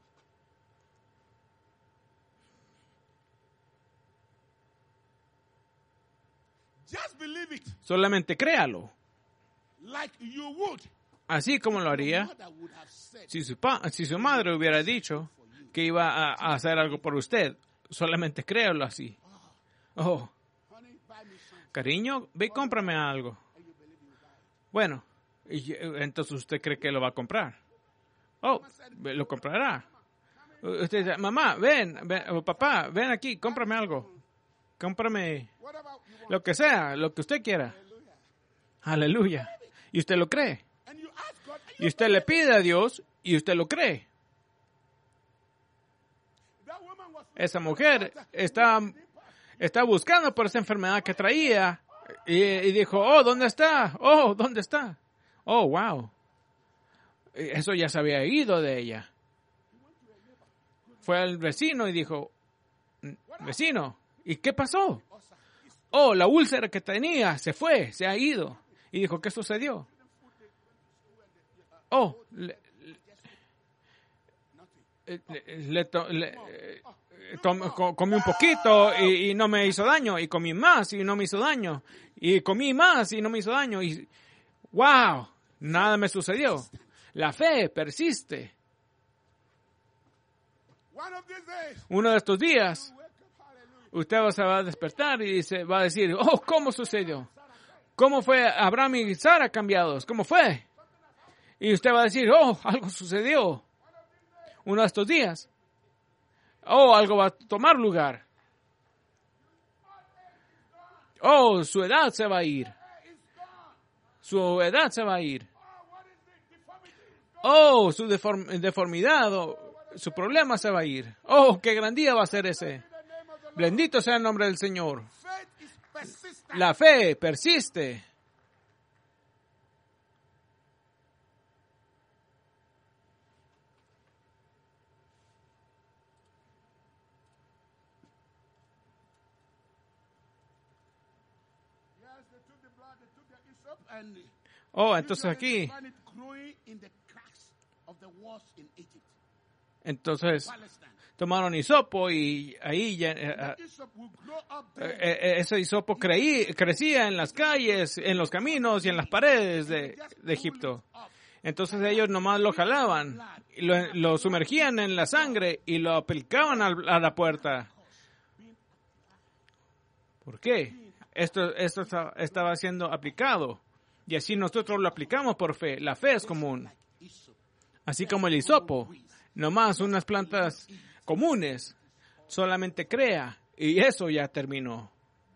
S1: Solamente créalo. Así como lo haría si su, pa, si su madre hubiera dicho que iba a, a hacer algo por usted. Solamente créalo así. Oh, cariño, ve y cómprame algo. Bueno, y, entonces usted cree que lo va a comprar. Oh, lo comprará. Usted dice, mamá, ven, ven, o papá, ven aquí, cómprame algo. Cómprame lo que sea, lo que usted quiera. Aleluya. Y usted lo cree. Y usted le pide a Dios y usted lo cree. Esa mujer está, está buscando por esa enfermedad que traía y, y dijo, oh, ¿dónde está? Oh, ¿dónde está? Oh, wow. Eso ya se había ido de ella. Fue al vecino y dijo, vecino, ¿y qué pasó? Oh, la úlcera que tenía se fue, se ha ido. Y dijo, ¿qué sucedió? Oh, le, le, le, le tom, comí un poquito y, y no me hizo daño. Y comí más y no me hizo daño. Y comí más y no me hizo daño. Y wow, nada me sucedió. La fe persiste. Uno de estos días, usted se va a despertar y se va a decir, oh, ¿cómo sucedió? ¿Cómo fue Abraham y Sara cambiados? ¿Cómo fue? Y usted va a decir, oh, algo sucedió. Uno de estos días. Oh, algo va a tomar lugar. Oh, su edad se va a ir. Su edad se va a ir. Oh, su deform- deformidad, oh, su problema se va a ir. Oh, qué gran día va a ser ese. Bendito sea el nombre del Señor. La fe persiste. Oh, entonces aquí. Entonces tomaron hisopo y ahí ya, eh, eh, ese hisopo creí, crecía en las calles, en los caminos y en las paredes de, de Egipto. Entonces ellos nomás lo jalaban, y lo, lo sumergían en la sangre y lo aplicaban a, a la puerta. ¿Por qué? Esto, esto estaba siendo aplicado. Y así nosotros lo aplicamos por fe. La fe es común. Así como el hisopo. Nomás unas plantas comunes. Solamente crea. Y eso ya terminó.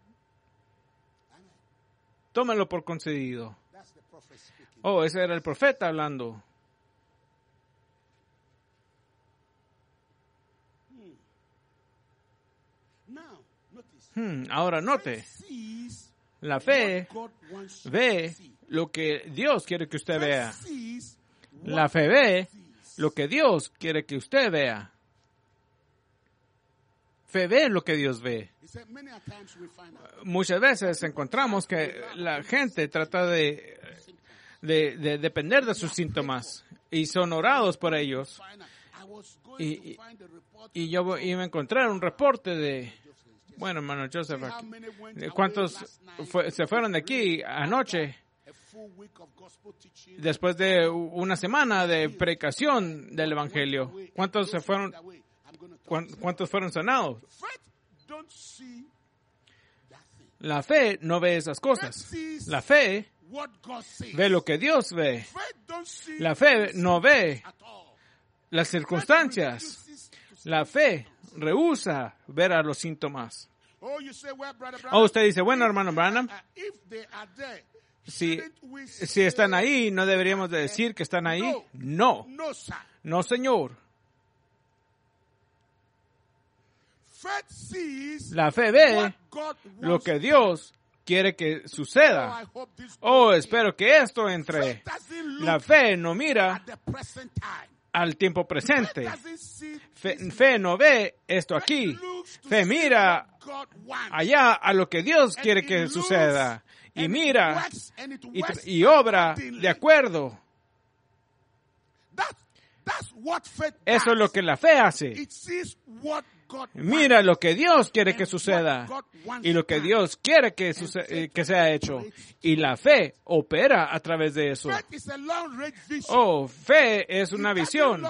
S1: Tómalo por concedido. Oh, ese era el profeta hablando. Hmm, ahora note. La fe ve lo que Dios quiere que usted vea. La fe ve lo que Dios quiere que usted vea. Fe ve lo que Dios ve. Muchas veces encontramos que la gente trata de, de, de depender de sus síntomas y son orados por ellos. Y, y, y yo iba a encontrar un reporte de... Bueno, hermano Joseph, ¿cuántos fue, se fueron de aquí anoche después de una semana de predicación del Evangelio? ¿Cuántos se fueron, cuántos fueron sanados? La fe no ve esas cosas. La fe ve lo que Dios ve. La fe no ve las circunstancias. La fe rehúsa ver a los síntomas. O usted dice, bueno, hermano Branham, si, si están ahí, ¿no deberíamos de decir que están ahí? No, no, señor. La fe ve lo que Dios quiere que suceda. Oh, espero que esto entre. La fe no mira al tiempo presente. Fe, fe no ve esto aquí. Fe mira allá a lo que Dios quiere que suceda. Y mira y, y obra de acuerdo. Eso es lo que la fe hace. Mira lo que Dios quiere que suceda y lo que Dios quiere que, suce- que sea hecho. Y la fe opera a través de eso. Oh, fe es una visión.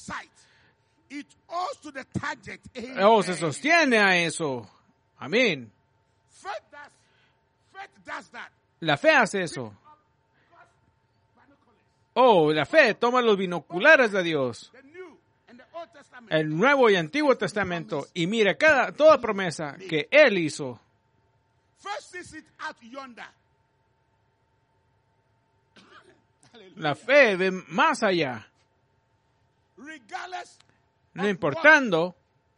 S1: Oh, se sostiene a eso. Amén. La fe hace eso. Oh, la fe toma los binoculares de Dios. El Nuevo y Antiguo Testamento y mira cada toda promesa que Él hizo. La fe ve más allá. No importando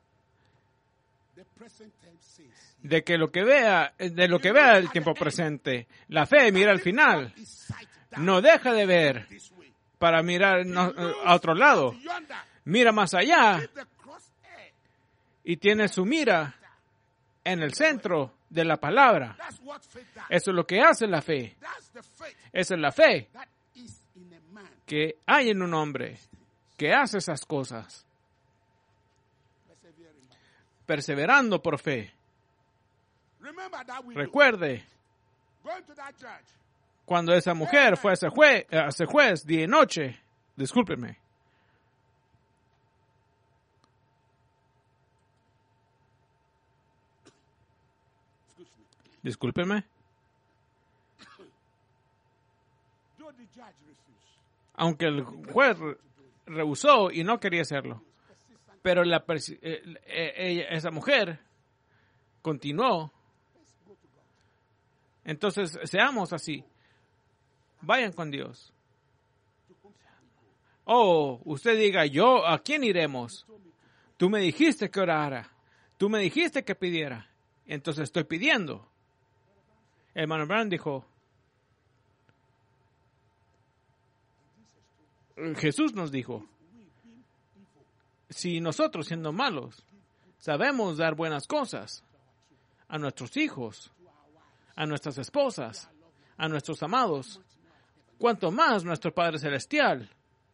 S1: de que lo que vea, de lo que vea el tiempo presente. La fe mira al final. No deja de ver para mirar no, a otro lado. Mira más allá y tiene su mira en el centro de la palabra. Eso es lo que hace la fe. Esa es la fe que hay en un hombre que hace esas cosas. Perseverando por fe. Recuerde, cuando esa mujer fue a ese juez, a ese juez día y noche, discúlpeme, Discúlpeme. Aunque el juez rehusó y no quería hacerlo. Pero la, eh, eh, esa mujer continuó. Entonces, seamos así. Vayan con Dios. Oh, usted diga, yo, ¿a quién iremos? Tú me dijiste que orara. Tú me dijiste que pidiera. Entonces estoy pidiendo. El hermano Brown dijo, Jesús nos dijo, si nosotros siendo malos sabemos dar buenas cosas a nuestros hijos, a nuestras esposas, a nuestros amados, cuanto más nuestro Padre Celestial.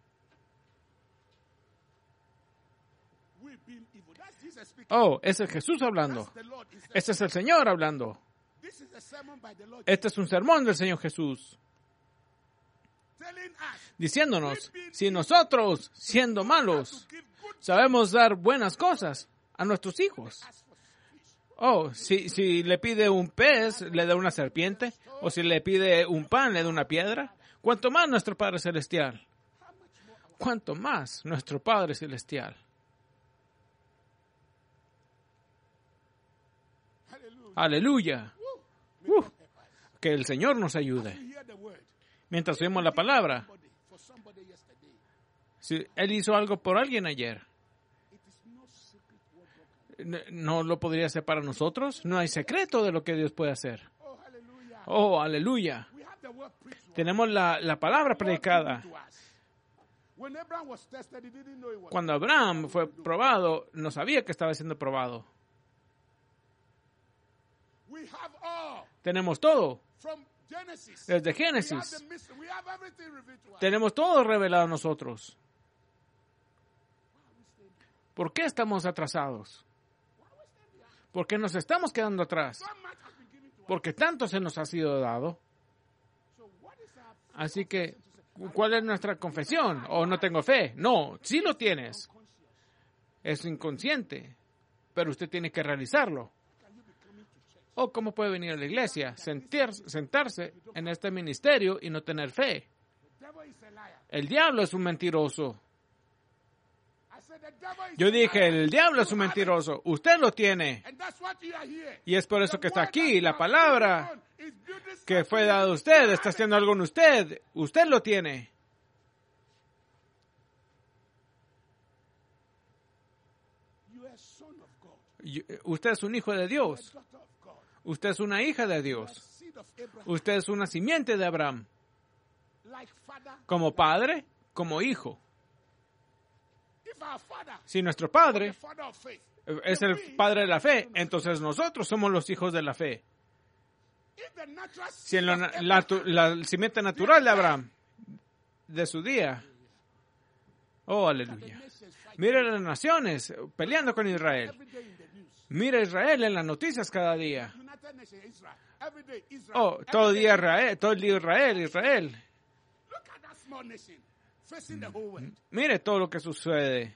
S1: Oh, ese es Jesús hablando. Este es el Señor hablando. Este es un sermón del Señor Jesús, diciéndonos, si nosotros, siendo malos, sabemos dar buenas cosas a nuestros hijos. Oh, si, si le pide un pez, le da una serpiente, o si le pide un pan, le da una piedra. ¿Cuánto más nuestro Padre Celestial? ¿Cuánto más nuestro Padre Celestial? Aleluya. Uh, que el Señor nos ayude. Mientras oímos la palabra, si Él hizo algo por alguien ayer, ¿no lo podría hacer para nosotros? No hay secreto de lo que Dios puede hacer. Oh, aleluya. Tenemos la, la palabra predicada. Cuando Abraham fue probado, no sabía que estaba siendo probado. Tenemos todo. Desde Génesis. Tenemos todo revelado a nosotros. ¿Por qué estamos atrasados? ¿Por qué nos estamos quedando atrás? Porque tanto se nos ha sido dado. Así que, ¿cuál es nuestra confesión? ¿O no tengo fe? No, sí lo tienes. Es inconsciente, pero usted tiene que realizarlo. ¿O cómo puede venir a la iglesia, sentir, sentarse en este ministerio y no tener fe? El diablo es un mentiroso. Yo dije, el diablo es un mentiroso. Usted lo tiene. Y es por eso que está aquí. La palabra que fue dada a usted está haciendo algo en usted. Usted lo tiene. Usted es un hijo de Dios. Usted es una hija de Dios. Usted es una simiente de Abraham. Como padre, como hijo. Si nuestro padre es el padre de la fe, entonces nosotros somos los hijos de la fe. Si en la, la, la simiente natural de Abraham, de su día, oh, aleluya. Mira las naciones peleando con Israel. Mira Israel en las noticias cada día. Oh, todo el día Israel, todo el día Israel, Israel. Mire todo lo que sucede.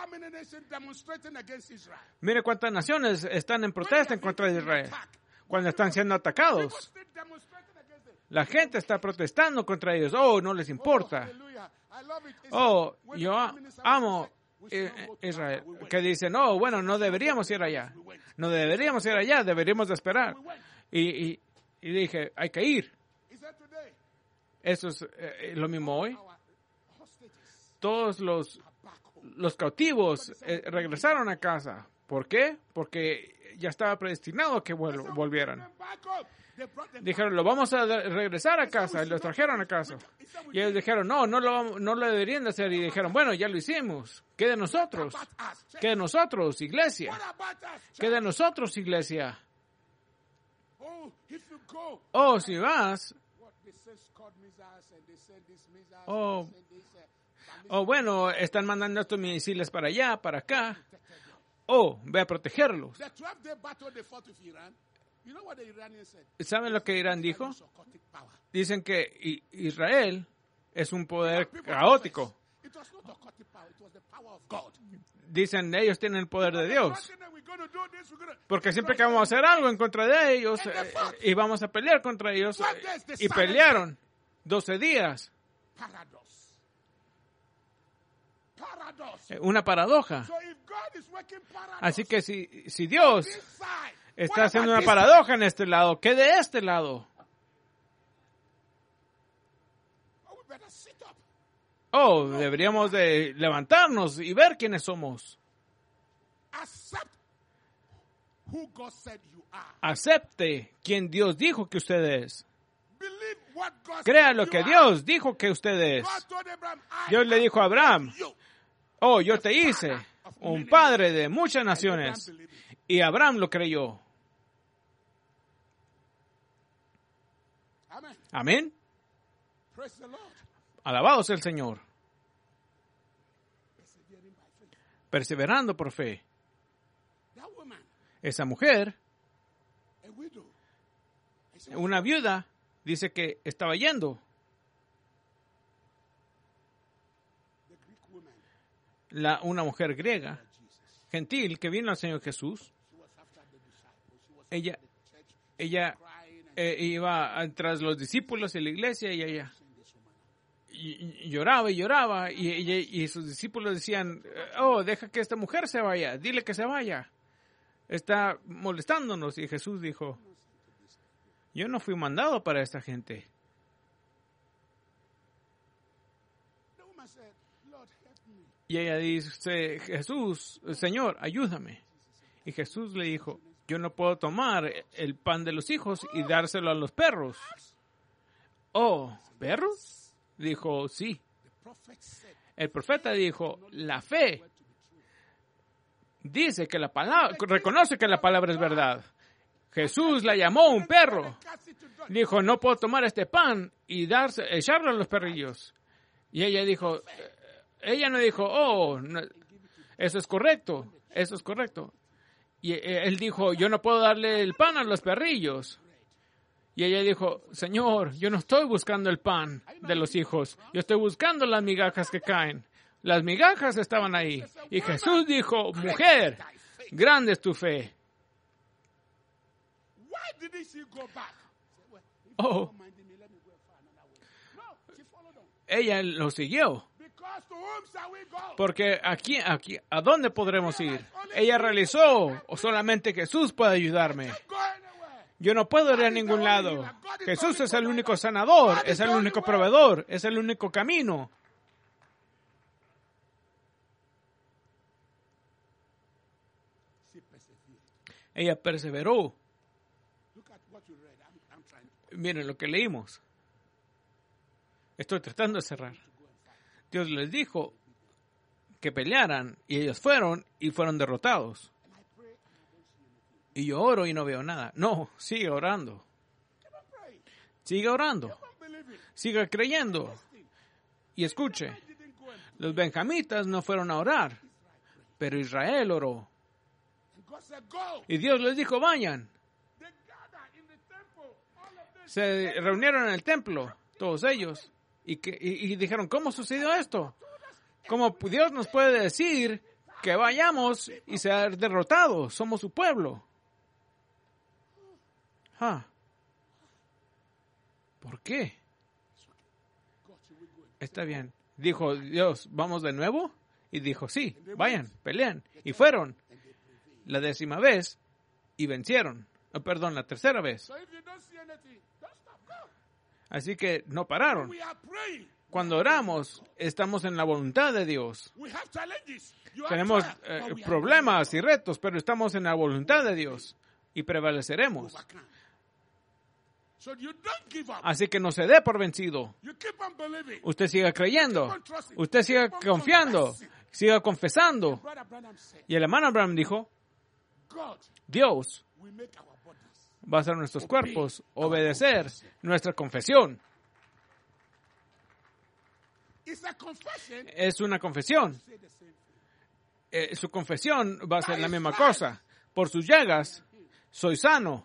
S1: Mire cuántas naciones están en protesta en contra de Israel cuando están siendo atacados. La gente está protestando contra ellos. Oh, no les importa. Oh, yo amo Israel. Que dicen, oh, bueno, no deberíamos ir allá. No deberíamos ir allá, deberíamos de esperar. Y, y, y dije, hay que ir. Eso es eh, lo mismo hoy. Todos los, los cautivos eh, regresaron a casa. ¿Por qué? Porque ya estaba predestinado que vuel- volvieran. Dijeron, lo vamos a de- regresar a casa. Y los trajeron a casa. Y ellos dijeron, no, no lo, no lo deberían de hacer. Y dijeron, bueno, ya lo hicimos. ¿Qué de nosotros? ¿Qué de nosotros, iglesia? ¿Qué de nosotros, iglesia? Oh, si vas... Oh, oh, bueno, están mandando estos misiles para allá, para acá. Oh, ve a protegerlos. ¿Saben lo que Irán dijo? Dicen que Israel es un poder caótico. Dicen, ellos tienen el poder de Dios. Porque siempre que vamos a hacer algo en contra de ellos, eh, y vamos a pelear contra ellos, eh, y pelearon doce días. Una paradoja. Así que si, si Dios está haciendo una paradoja en este lado, ¿qué de este lado? Oh, deberíamos de levantarnos y ver quiénes somos. Acepte quien Dios dijo que usted es. Crea lo que Dios dijo que usted es. Dios le dijo a Abraham, oh, yo te hice un padre de muchas naciones. Y Abraham lo creyó. Amén. Alabado sea el Señor. Perseverando por fe. Esa mujer, una viuda, dice que estaba yendo. La, una mujer griega, gentil, que vino al Señor Jesús. Ella, ella eh, iba tras los discípulos en la iglesia y ella y, y lloraba y lloraba y, y, y sus discípulos decían, oh, deja que esta mujer se vaya, dile que se vaya, está molestándonos. Y Jesús dijo, yo no fui mandado para esta gente. Y ella dice, Jesús, Señor, ayúdame. Y Jesús le dijo, yo no puedo tomar el pan de los hijos y dárselo a los perros. Oh, ¿perros? Dijo, sí. El profeta dijo, la fe dice que la palabra, reconoce que la palabra es verdad. Jesús la llamó un perro. Dijo, no puedo tomar este pan y darse, echarlo a los perrillos. Y ella dijo, ella no dijo, oh, no, eso es correcto, eso es correcto. Y él dijo, yo no puedo darle el pan a los perrillos. Y ella dijo, Señor, yo no estoy buscando el pan de los hijos, yo estoy buscando las migajas que caen. Las migajas estaban ahí. Y Jesús dijo, mujer, grande es tu fe. Oh, ella lo siguió. Porque aquí, aquí, ¿a dónde podremos ir? Ella realizó, o solamente Jesús puede ayudarme. Yo no puedo ir a ningún lado. Jesús es el único sanador, es el único proveedor, es el único camino. Ella perseveró. Miren lo que leímos. Estoy tratando de cerrar. Dios les dijo que pelearan y ellos fueron y fueron derrotados. Y yo oro y no veo nada. No, sigue orando. Sigue orando. Sigue creyendo. Y escuche, los benjamitas no fueron a orar, pero Israel oró. Y Dios les dijo, vayan. Se reunieron en el templo, todos ellos. Y, que, y, y dijeron, ¿cómo sucedió esto? ¿Cómo Dios nos puede decir que vayamos y ser derrotados? Somos su pueblo. Ah. ¿Por qué? Está bien. Dijo Dios, ¿vamos de nuevo? Y dijo, sí, vayan, pelean. Y fueron la décima vez y vencieron. Oh, perdón, la tercera vez. Así que no pararon. Cuando oramos, estamos en la voluntad de Dios. Tenemos eh, problemas y retos, pero estamos en la voluntad de Dios y prevaleceremos. Así que no se dé por vencido. Usted siga creyendo. Usted siga confiando. Siga confesando. Y el hermano Abraham dijo, Dios va a hacer nuestros cuerpos obedecer nuestra confesión. Es una confesión. Eh, su confesión va a ser la misma cosa. Por sus llagas soy sano.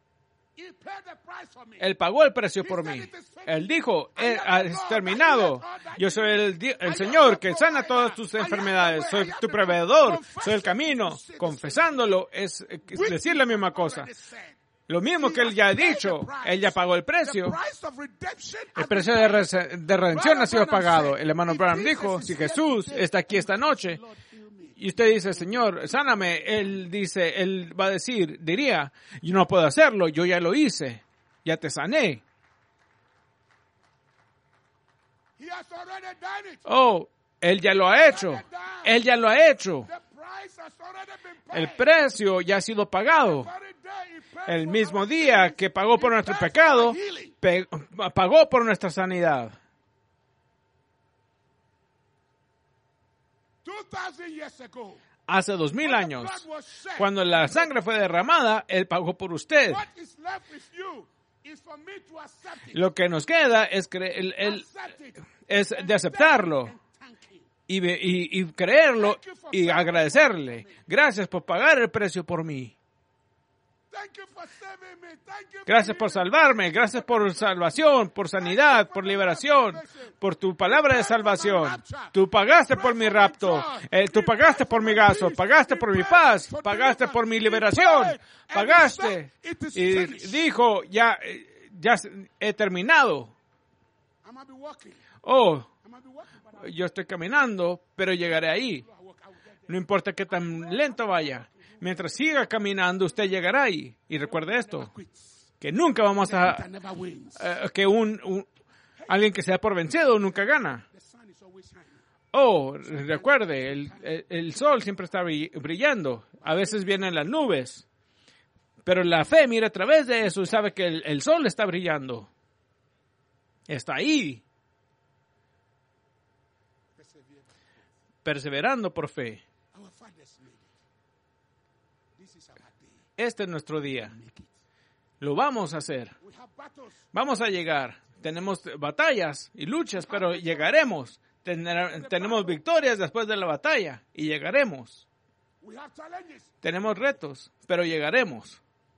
S1: Él pagó el precio por mí. Él dijo, es terminado. Yo soy el, el Señor que sana todas tus enfermedades. Soy tu proveedor. Soy el camino. Confesándolo es decir la misma cosa. Lo mismo que él ya ha dicho, él ya pagó el precio. El precio de, re- de redención ha sido pagado. El hermano Branham dijo, si Jesús está aquí esta noche, y usted dice, Señor, sáname, él dice, él va a decir, diría, yo no puedo hacerlo, yo ya lo hice, ya te sané. Oh, él ya lo ha hecho, él ya lo ha hecho. El precio ya ha sido pagado. El mismo día que pagó por nuestro pecado, pe- pagó por nuestra sanidad. Hace dos mil años, cuando la sangre fue derramada, Él pagó por usted. Lo que nos queda es, cre- el, el, es de aceptarlo y, y, y creerlo y agradecerle. Gracias por pagar el precio por mí. Gracias por salvarme, gracias por salvación, por sanidad, por liberación, por tu palabra de salvación. Tú pagaste por mi rapto, eh, tú pagaste por mi gasto, pagaste por mi paz, pagaste por mi liberación, pagaste. Y dijo, ya, ya he terminado. Oh, yo estoy caminando, pero llegaré ahí. No importa qué tan lento vaya. Mientras siga caminando, usted llegará ahí. Y recuerde esto, que nunca vamos a... Uh, que un, un alguien que sea por vencido nunca gana. Oh, recuerde, el, el, el sol siempre está brillando. A veces vienen las nubes. Pero la fe mira a través de eso y sabe que el, el sol está brillando. Está ahí. Perseverando por fe. Este es nuestro día. Lo vamos a hacer. Vamos a llegar. Tenemos batallas y luchas, pero llegaremos. Tener, tenemos victorias después de la batalla y llegaremos. Tenemos retos, pero llegaremos.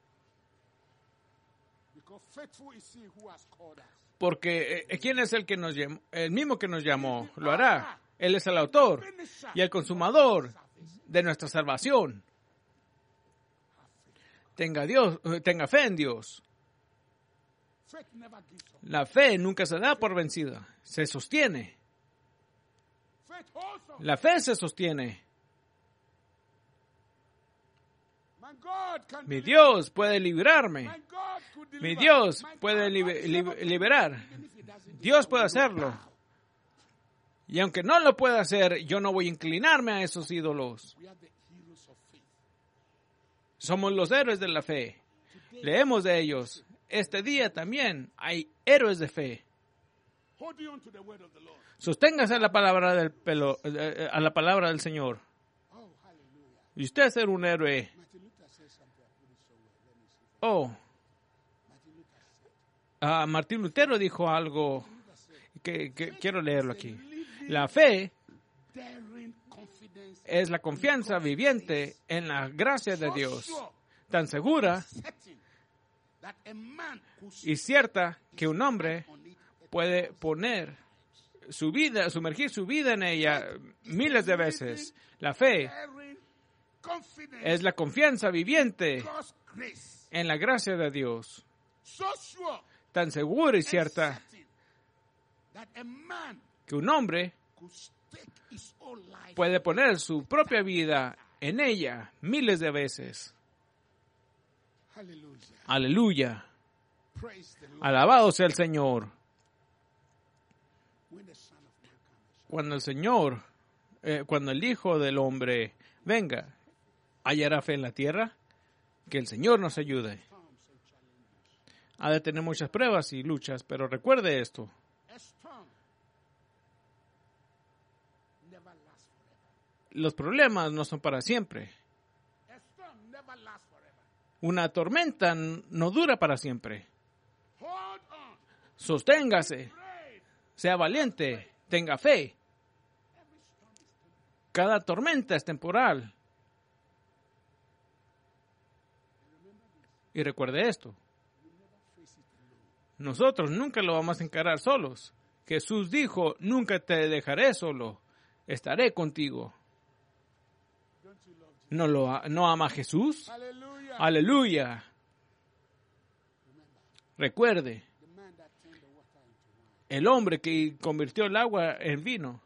S1: Porque eh, ¿quién es el que nos llamó? El mismo que nos llamó lo hará. Él es el autor y el consumador de nuestra salvación. Tenga Dios, tenga fe en Dios. La fe nunca se da por vencida, se sostiene. La fe se sostiene. Mi Dios puede librarme. Mi Dios puede liber- liber- liberar. Dios puede hacerlo. Y aunque no lo pueda hacer, yo no voy a inclinarme a esos ídolos. Somos los héroes de la fe. Leemos de ellos. Este día también hay héroes de fe. Sosténgase a la palabra del pelo, a la palabra del Señor. Y usted ser un héroe. Oh, uh, Martín Lutero dijo algo que, que quiero leerlo aquí. La fe es la confianza viviente en la gracia de Dios, tan segura y cierta que un hombre puede poner su vida, sumergir su vida en ella miles de veces. La fe es la confianza viviente en la gracia de Dios, tan segura y cierta que un hombre puede poner su propia vida en ella miles de veces. Aleluya. Alabado sea el Señor. Cuando el Señor, eh, cuando el Hijo del Hombre venga, ¿hallará fe en la tierra? Que el Señor nos ayude. Ha de tener muchas pruebas y luchas, pero recuerde esto. Los problemas no son para siempre. Una tormenta no dura para siempre. Sosténgase. Sea valiente. Tenga fe. Cada tormenta es temporal. Y recuerde esto. Nosotros nunca lo vamos a encarar solos. Jesús dijo, nunca te dejaré solo. Estaré contigo. ¿No lo no ama a Jesús? Aleluya. Aleluya. Recuerde, el hombre que convirtió el agua en vino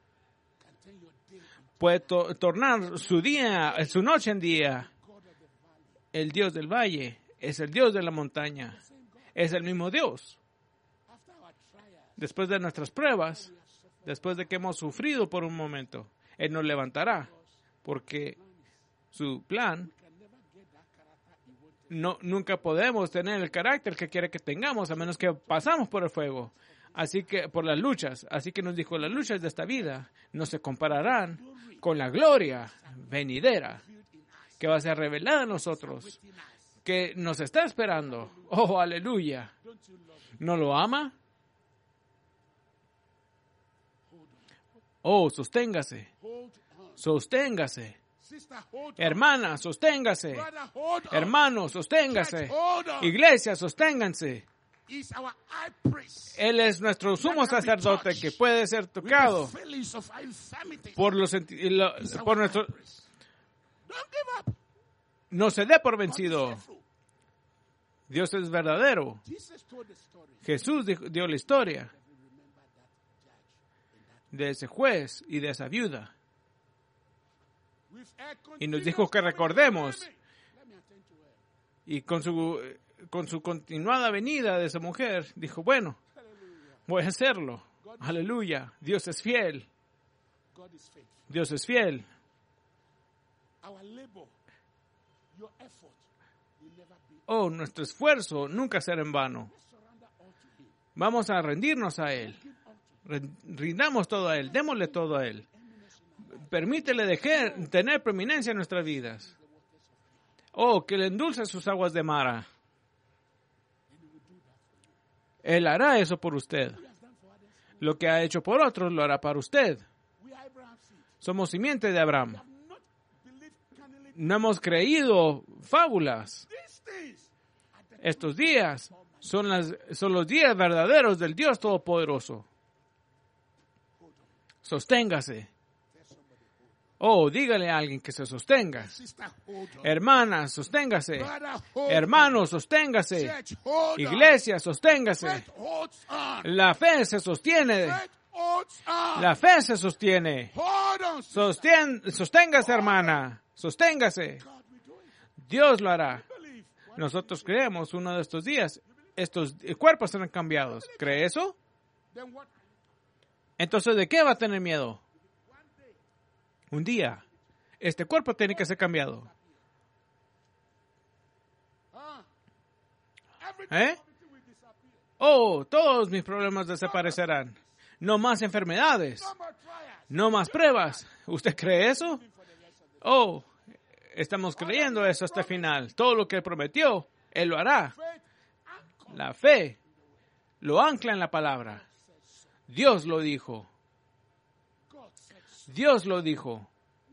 S1: puede to- tornar su día, su noche en día. El Dios del valle es el Dios de la montaña. Es el mismo Dios. Después de nuestras pruebas, después de que hemos sufrido por un momento, Él nos levantará, porque su plan, no, nunca podemos tener el carácter que quiere que tengamos, a menos que pasamos por el fuego, así que por las luchas. Así que nos dijo, las luchas de esta vida no se compararán con la gloria venidera que va a ser revelada a nosotros, que nos está esperando. Oh, aleluya. ¿No lo ama? Oh, sosténgase. Sosténgase. Hermana, sosténgase. Hermano, sosténgase. Iglesia, sosténganse. Él es nuestro sumo sacerdote que puede ser tocado por los por nuestro. No se dé por vencido. Dios es verdadero. Jesús dio la historia de ese juez y de esa viuda. Y nos dijo que recordemos. Y con su, con su continuada venida de esa mujer, dijo, bueno, voy a hacerlo. Aleluya. Dios es fiel. Dios es fiel. Oh, nuestro esfuerzo nunca será en vano. Vamos a rendirnos a Él. Rindamos todo a Él. Démosle todo a Él. Permítele dejar, tener preeminencia en nuestras vidas. Oh, que le endulce sus aguas de Mara. Él hará eso por usted. Lo que ha hecho por otros lo hará para usted. Somos simiente de Abraham. No hemos creído fábulas. Estos días son, las, son los días verdaderos del Dios Todopoderoso. Sosténgase. Oh, dígale a alguien que se sostenga. Hermana, sosténgase. Hermano, sosténgase. Iglesia, sosténgase. La fe se sostiene. La fe se sostiene. Sostien, sosténgase, hermana. Sosténgase. Dios lo hará. Nosotros creemos uno de estos días, estos cuerpos serán cambiados. ¿Cree eso? Entonces, ¿de qué va a tener miedo? Un día, este cuerpo tiene que ser cambiado. ¿Eh? Oh, todos mis problemas desaparecerán. No más enfermedades. No más pruebas. ¿Usted cree eso? Oh, estamos creyendo eso hasta el final. Todo lo que Él prometió, Él lo hará. La fe lo ancla en la palabra. Dios lo dijo. Dios lo dijo.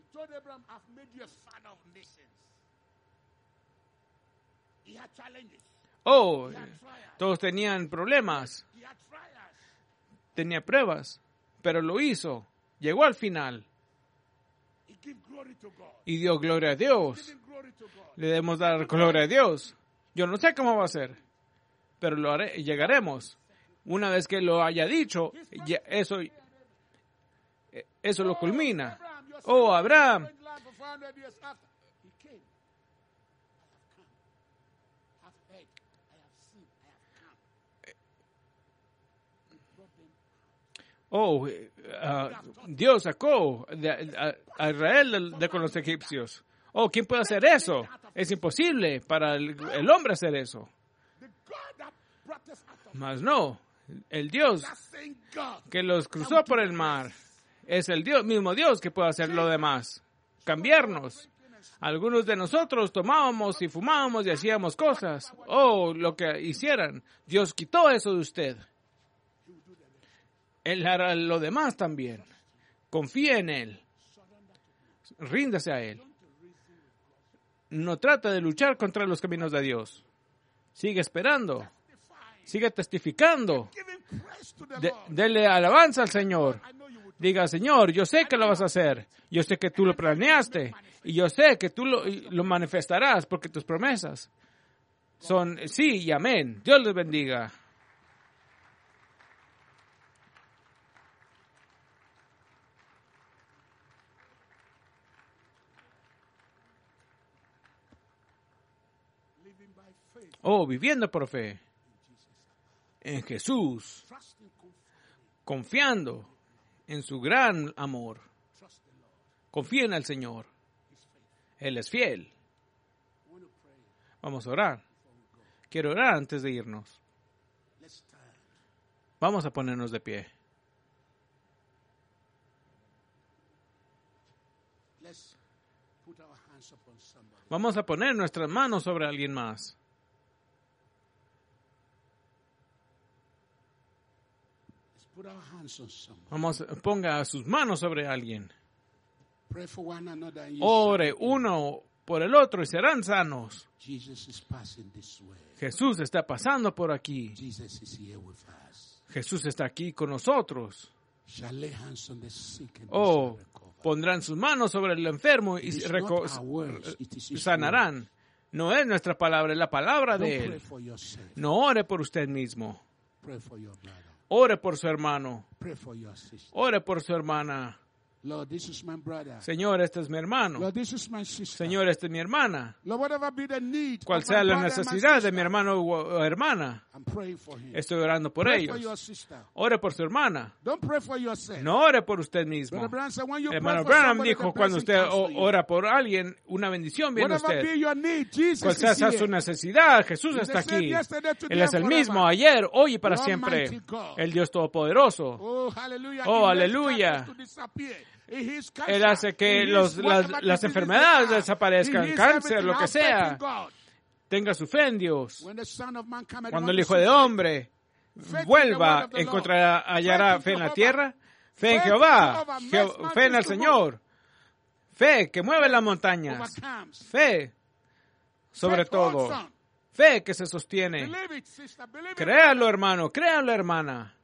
S1: Oh, todos tenían problemas. Tenía pruebas, pero lo hizo. Llegó al final. Y dio gloria a Dios. Le debemos dar gloria a Dios. Yo no sé cómo va a ser, pero lo haré, llegaremos. Una vez que lo haya dicho, ya, eso, eso lo culmina. Oh, Abraham. Oh, uh, Dios sacó de, a, a Israel de, de con los egipcios. Oh, ¿quién puede hacer eso? Es imposible para el, el hombre hacer eso. Mas no, el Dios que los cruzó por el mar es el Dios, mismo Dios que puede hacer lo demás. Cambiarnos. Algunos de nosotros tomábamos y fumábamos y hacíamos cosas. Oh, lo que hicieran. Dios quitó eso de usted. Él hará lo demás también. Confía en Él. Ríndase a Él. No trata de luchar contra los caminos de Dios. Sigue esperando. Sigue testificando. De, dele alabanza al Señor. Diga, Señor, yo sé que lo vas a hacer. Yo sé que tú lo planeaste. Y yo sé que tú lo, lo manifestarás porque tus promesas son sí y amén. Dios les bendiga. Oh, viviendo por fe en Jesús, confiando en su gran amor. Confía en el Señor. Él es fiel. Vamos a orar. Quiero orar antes de irnos. Vamos a ponernos de pie. Vamos a poner nuestras manos sobre alguien más. Vamos, ponga sus manos sobre alguien. Ore uno por el otro y serán sanos. Jesús está pasando por aquí. Jesús está aquí con nosotros. Oh, pondrán sus manos sobre el enfermo y reco- sanarán. No es nuestra palabra, es la palabra de Él. No ore por usted mismo. Ore por su hermano. Ore por su hermana.
S2: Lord, this is my brother.
S1: Señor, este es mi hermano.
S2: Lord, this is my sister.
S1: Señor, esta es mi hermana.
S2: Lord, whatever be the need
S1: Cual
S2: of
S1: sea
S2: my
S1: la
S2: brother
S1: necesidad
S2: and my
S1: de mi hermano o hermana,
S2: I'm praying for him.
S1: estoy orando por
S2: Pray for
S1: ellos.
S2: your sister.
S1: Ore por su hermana.
S2: Don't pray for yourself.
S1: No ore por usted mismo.
S2: Brother Branham said, when you
S1: El
S2: pray
S1: hermano
S2: for
S1: Branham
S2: somebody,
S1: dijo,
S2: the
S1: cuando
S2: blessing
S1: usted
S2: comes to you.
S1: ora por alguien, una bendición viene a
S2: Whatever
S1: usted.
S2: be your need, Jesus
S1: Cual sea
S2: is
S1: sea
S2: here.
S1: su necesidad, Jesús
S2: He's
S1: está
S2: the same
S1: aquí.
S2: yesterday, today,
S1: Él es el
S2: and
S1: mismo
S2: forever.
S1: ayer, hoy y para
S2: The
S1: siempre.
S2: Almighty God.
S1: El Dios Todopoderoso.
S2: Oh, hallelujah.
S1: Oh,
S2: He makes
S1: aleluya.
S2: cancer to disappear. He heals cancer.
S1: Él hace que
S2: He
S1: los,
S2: heals
S1: las,
S2: whatever
S1: las
S2: disease
S1: enfermedades
S2: they are.
S1: desaparezcan,
S2: He heals
S1: cáncer,
S2: everything.
S1: lo que
S2: Have faith
S1: sea.
S2: in God.
S1: Tenga su fe en Dios.
S2: When the Son of Man cometh,
S1: Cuando
S2: he
S1: el
S2: wants
S1: Hijo
S2: to
S1: de
S2: see
S1: hombre
S2: faith
S1: vuelva,
S2: in the word of the
S1: encontrará,
S2: Lord.
S1: hallará
S2: Faith
S1: fe
S2: in
S1: en la
S2: Jehovah.
S1: tierra, fe en
S2: Faith in
S1: Jehová,
S2: Jehovah.
S1: Je-
S2: Makes
S1: fe en el
S2: mountains to
S1: Señor, fe que mueve las montañas,
S2: Overcomes.
S1: fe sobre
S2: Faith holds
S1: todo,
S2: on.
S1: fe que se sostiene.
S2: Believe it, sister. Believe it.
S1: Créalo, hermano, créalo, hermana.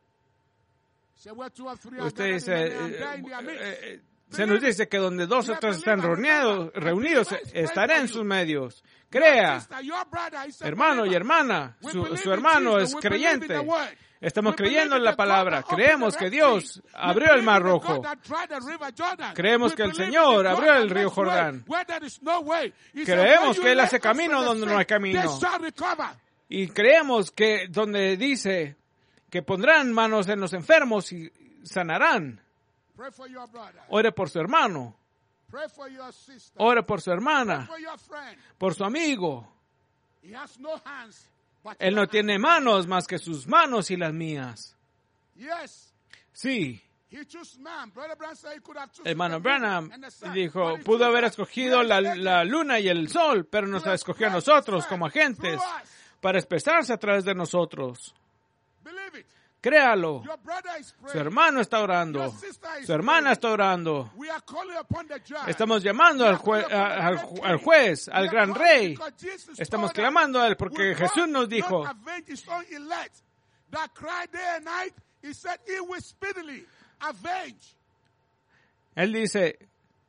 S2: Say, where two or three are
S1: Usted
S2: gathered
S1: dice,
S2: in my name,
S1: eh,
S2: there in their midst.
S1: eh, eh, se nos dice que donde dos o tres están reunidos, reunidos estaré en sus medios. Crea,
S2: Sister, your brother is a
S1: hermano y
S2: believer.
S1: hermana,
S2: We
S1: su,
S2: believe
S1: su
S2: in
S1: hermano
S2: Jesus.
S1: es
S2: We believe in the
S1: creyente.
S2: word.
S1: Estamos
S2: We believe
S1: creyendo
S2: in
S1: en la
S2: the
S1: palabra.
S2: God that
S1: Creemos
S2: opened
S1: que
S2: the
S1: Dios
S2: Red Sea.
S1: abrió el
S2: We
S1: Mar
S2: believe in the
S1: Rojo.
S2: God that dried the River Jordan.
S1: Creemos
S2: We
S1: que el
S2: believe in
S1: Señor
S2: the God
S1: abrió el
S2: that
S1: río
S2: makes way
S1: Jordán.
S2: where there is no way. He said,
S1: Creemos
S2: when
S1: que
S2: you
S1: Él
S2: lay
S1: hace
S2: hands on
S1: camino
S2: the
S1: donde no hay
S2: sick,
S1: camino.
S2: they shall recover.
S1: Y creemos que donde dice que pondrán manos en los enfermos y sanarán.
S2: Pray for your brother.
S1: Ore por su hermano.
S2: Pray for your sister.
S1: Ore por su
S2: Pray
S1: hermana.
S2: for your friend.
S1: Por su amigo.
S2: He has no hands, but
S1: Él
S2: your
S1: no tiene
S2: hands.
S1: manos más que sus manos y las mías.
S2: Yes.
S1: Sí.
S2: He chose man. Brother Branham said he could have chosen
S1: Hermano
S2: the
S1: Branham
S2: moon and the sun.
S1: dijo,
S2: But he
S1: pudo
S2: chose
S1: haber
S2: us.
S1: escogido
S2: We
S1: la,
S2: are
S1: la luna y el sol, pero nos
S2: to
S1: escogió a
S2: express
S1: nosotros
S2: himself
S1: como agentes
S2: through us.
S1: para expresarse a través de nosotros.
S2: Believe it.
S1: Créalo.
S2: Your brother is praying.
S1: Su hermano está orando.
S2: Your sister is
S1: Su hermana
S2: praying.
S1: está orando.
S2: We are calling upon the judge.
S1: Estamos llamando al, jue- a- al ju- al juez,
S2: We
S1: al
S2: are
S1: gran
S2: calling
S1: rey.
S2: because Jesus
S1: Estamos
S2: told us,
S1: clamando a él porque
S2: will
S1: Jesús
S2: God
S1: nos dijo,
S2: not avenge his own elect that cry day and night? He said he will speedily avenge.
S1: él dice,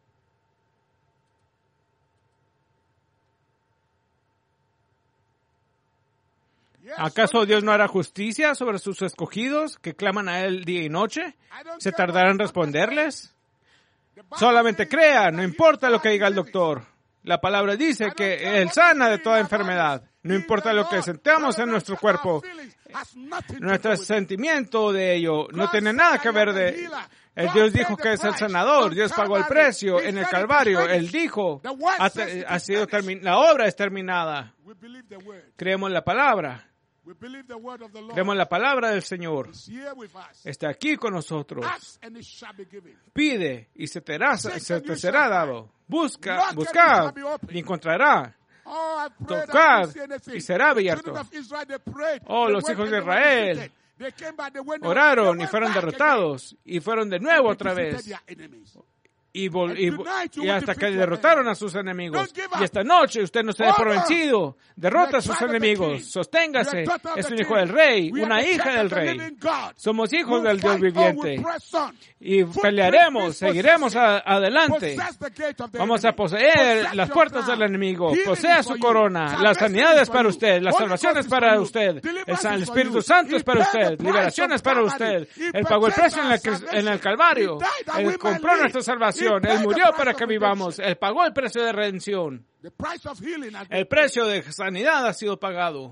S2: Yes,
S1: ¿acaso
S2: so
S1: Dios no hará justicia sobre sus escogidos que claman a él día y noche?
S2: I don't
S1: ¿Se
S2: care
S1: tardará en
S2: what the doctor
S1: responderles?
S2: says. The Bible
S1: Solamente
S2: says
S1: crea,
S2: that
S1: no
S2: he
S1: importa lo que
S2: died
S1: diga el
S2: living.
S1: doctor. La palabra dice
S2: I don't
S1: que
S2: care
S1: Él
S2: what
S1: sana
S2: we
S1: de
S2: feel
S1: toda
S2: in our
S1: enfermedad.
S2: bodies.
S1: No
S2: He
S1: importa
S2: the
S1: lo que
S2: Lord.
S1: sentamos
S2: Brother
S1: en nuestro
S2: Branham,
S1: cuerpo.
S2: our feelings has nothing to
S1: Nuestro
S2: do with it.
S1: sentimiento de ello no
S2: God
S1: tiene
S2: said,
S1: nada
S2: "I
S1: que
S2: am
S1: ver
S2: the
S1: de...
S2: healer."
S1: El
S2: God
S1: Dios
S2: paid
S1: dijo
S2: the
S1: que es el
S2: price
S1: sanador.
S2: on
S1: Dios pagó el
S2: Calvary.
S1: precio
S2: He
S1: en el
S2: said it is
S1: Calvario.
S2: finished.
S1: Él dijo,
S2: The word
S1: ha,
S2: says it
S1: ha
S2: is
S1: sido
S2: finished.
S1: termi- la obra es terminada.
S2: We believe the word.
S1: Creemos en la palabra.
S2: We believe the word of the Lord.
S1: Creemos en la palabra del Señor.
S2: Is here with us.
S1: Está aquí con nosotros.
S2: Ask and it shall be given.
S1: Pide y se te, hará-
S2: Seek
S1: se
S2: and
S1: te
S2: you
S1: será
S2: shall
S1: dado.
S2: find.
S1: Busca,
S2: Knock and it
S1: buscad
S2: shall be opened.
S1: y encontrará.
S2: Oh, I pray that
S1: Tocad
S2: you see anything.
S1: y será
S2: The
S1: abierto.
S2: children of Israel, they prayed.
S1: Oh,
S2: They
S1: los
S2: went
S1: hijos
S2: and
S1: de
S2: they were
S1: Israel
S2: defeated. They came back, they went- they
S1: oraron
S2: went
S1: y fueron
S2: back
S1: derrotados y fueron de
S2: again.
S1: nuevo
S2: They
S1: otra
S2: defeated
S1: vez.
S2: their enemies.
S1: Y, vol-
S2: And
S1: y,
S2: tonight you
S1: y
S2: will
S1: hasta que
S2: defeat your
S1: derrotaron
S2: enemy.
S1: a sus enemigos.
S2: Don't give up.
S1: Y esta noche usted no se dé por
S2: Hold on.
S1: vencido. Derrota a sus
S2: You are child of the
S1: enemigos.
S2: king.
S1: Sosténgase.
S2: You are daughter of
S1: Es
S2: the
S1: un hijo
S2: king.
S1: del rey,
S2: We are
S1: una
S2: the
S1: hija
S2: church
S1: del
S2: of the
S1: rey.
S2: living God.
S1: Somos hijos
S2: We'll
S1: del Dios
S2: fight, oh,
S1: viviente.
S2: we'll press on.
S1: Y
S2: Footprint
S1: pelearemos,
S2: means
S1: seguiremos
S2: possessing.
S1: a- adelante.
S2: Possess the gate of the
S1: Vamos a
S2: enemy.
S1: poseer
S2: Possess
S1: las
S2: your
S1: puertas
S2: crown.
S1: del enemigo.
S2: Healing
S1: Posea
S2: is
S1: su
S2: for you.
S1: corona. La
S2: Salvation
S1: sanidad
S2: is
S1: es
S2: for
S1: para
S2: you.
S1: usted. La
S2: Holy
S1: salvación
S2: Ghost
S1: es
S2: is
S1: para
S2: for you.
S1: usted. El,
S2: Deliverance
S1: San- el
S2: is for
S1: Espíritu
S2: you.
S1: Santo
S2: He
S1: es para
S2: paid the
S1: usted.
S2: price
S1: Liberación
S2: on
S1: es para
S2: Calvary.
S1: usted.
S2: He
S1: Él pagó el
S2: purchased
S1: precio en,
S2: our
S1: la cru- en el
S2: salvation.
S1: Calvario.
S2: He died that we
S1: Él
S2: might
S1: compró
S2: live.
S1: nuestra salvación.
S2: He paid
S1: Él
S2: the
S1: murió
S2: price
S1: para
S2: of
S1: que vivamos.
S2: redemption.
S1: Él pagó el precio de redención.
S2: The price of healing has been
S1: El precio de sanidad ha sido pagado.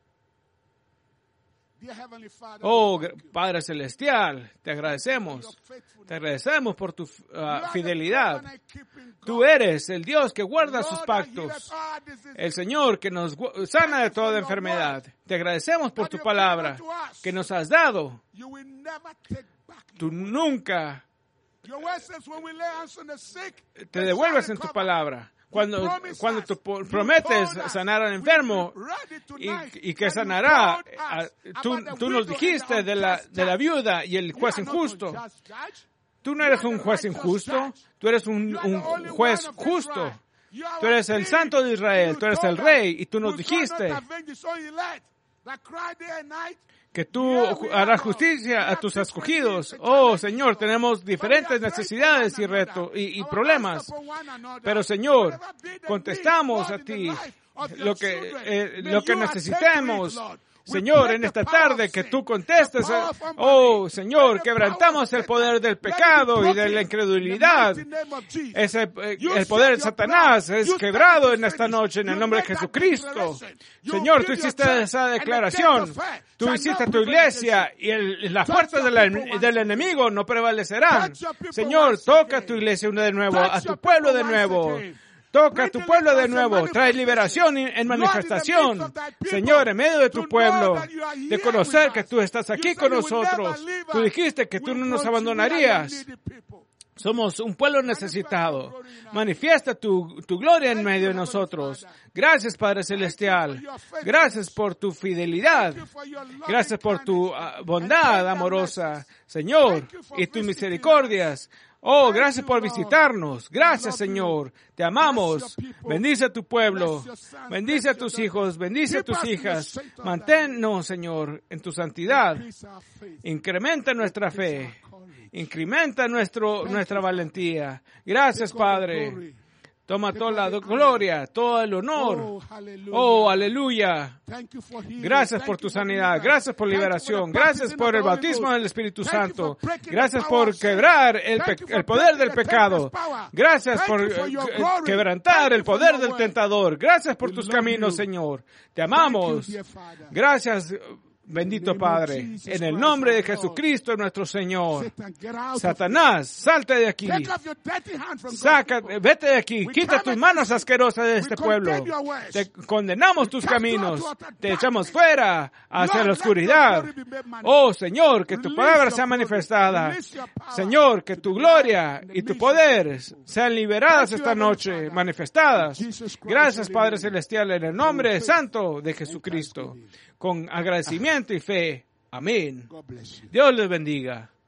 S2: Dear Heavenly Father,
S1: Oh,
S2: we thank you
S1: Padre Celestial, te
S2: for your
S1: agradecemos.
S2: faithfulness.
S1: Te agradecemos por tu uh,
S2: You are the
S1: fidelidad.
S2: covenant-keeping God.
S1: Tú eres el Dios que guarda sus
S2: Lord, that healeth
S1: pactos.
S2: all diseases.
S1: El Señor que nos gu- sana de toda enfermedad. Te agradecemos por tu palabra que nos has dado.
S2: You will never take back
S1: Tú
S2: your word.
S1: nunca
S2: Your word says when we lay hands on the sick,
S1: te
S2: they
S1: devuelves
S2: shall
S1: en tu
S2: recover.
S1: palabra. Cuando, cuando tú prometes sanar al enfermo y, y que sanará, tú, tú nos dijiste de la, de la viuda y el juez injusto. Tú no eres un juez injusto, tú eres un, un juez justo. Tú eres el Santo de Israel, tú eres el Rey, y tú nos dijiste que tú harás justicia a tus escogidos. Oh, Señor, tenemos diferentes necesidades y retos y, y problemas. Pero, Señor, contestamos a ti lo que, eh, lo que necesitemos. Señor, en esta tarde que tú contestes, oh Señor, quebrantamos el poder del pecado y de la incredulidad. Ese, el poder de Satanás es quebrado en esta noche en el nombre de Jesucristo. Señor, tú hiciste esa declaración. Tú hiciste tu iglesia y el, las fuerzas del, del enemigo no prevalecerán. Señor, toca a tu iglesia de nuevo, a tu pueblo de nuevo. Toca a tu pueblo de nuevo, trae liberación en manifestación. Señor, en medio de tu pueblo, de conocer que tú estás aquí con nosotros. Tú dijiste que tú no nos abandonarías. Somos un pueblo necesitado. Manifiesta tu, tu gloria en medio de nosotros. Gracias, Padre Celestial. Gracias por tu fidelidad. Gracias por tu bondad amorosa, Señor, y tus misericordias. Oh, gracias por visitarnos. Gracias, Señor. Te amamos. Bendice a tu pueblo. Bendice a tus hijos. Bendice a tus hijas. Manténnos, Señor, en tu santidad. Incrementa nuestra fe. Incrementa nuestro, nuestra valentía. Gracias, Padre. Toma toda la gloria, todo el honor. Oh, aleluya. Gracias por tu sanidad. Gracias por liberación. Gracias por el bautismo del Espíritu Santo. Gracias por quebrar el, pe- el poder del pecado. Gracias por quebrantar el poder del tentador. Gracias por tus caminos, Señor. Te amamos. Gracias, bendito Padre, en el nombre de Jesucristo nuestro Señor. Satanás, salte de aquí. Saca, vete de aquí. Quita tus manos asquerosas de este pueblo. Te condenamos tus caminos. Te echamos fuera hacia la oscuridad. Oh, Señor, que tu palabra sea manifestada. Señor, que tu gloria y tu poder sean liberadas esta noche, manifestadas. Gracias, Padre Celestial, en el nombre santo de Jesucristo. Con agradecimiento y fe. Amén. Dios les bendiga.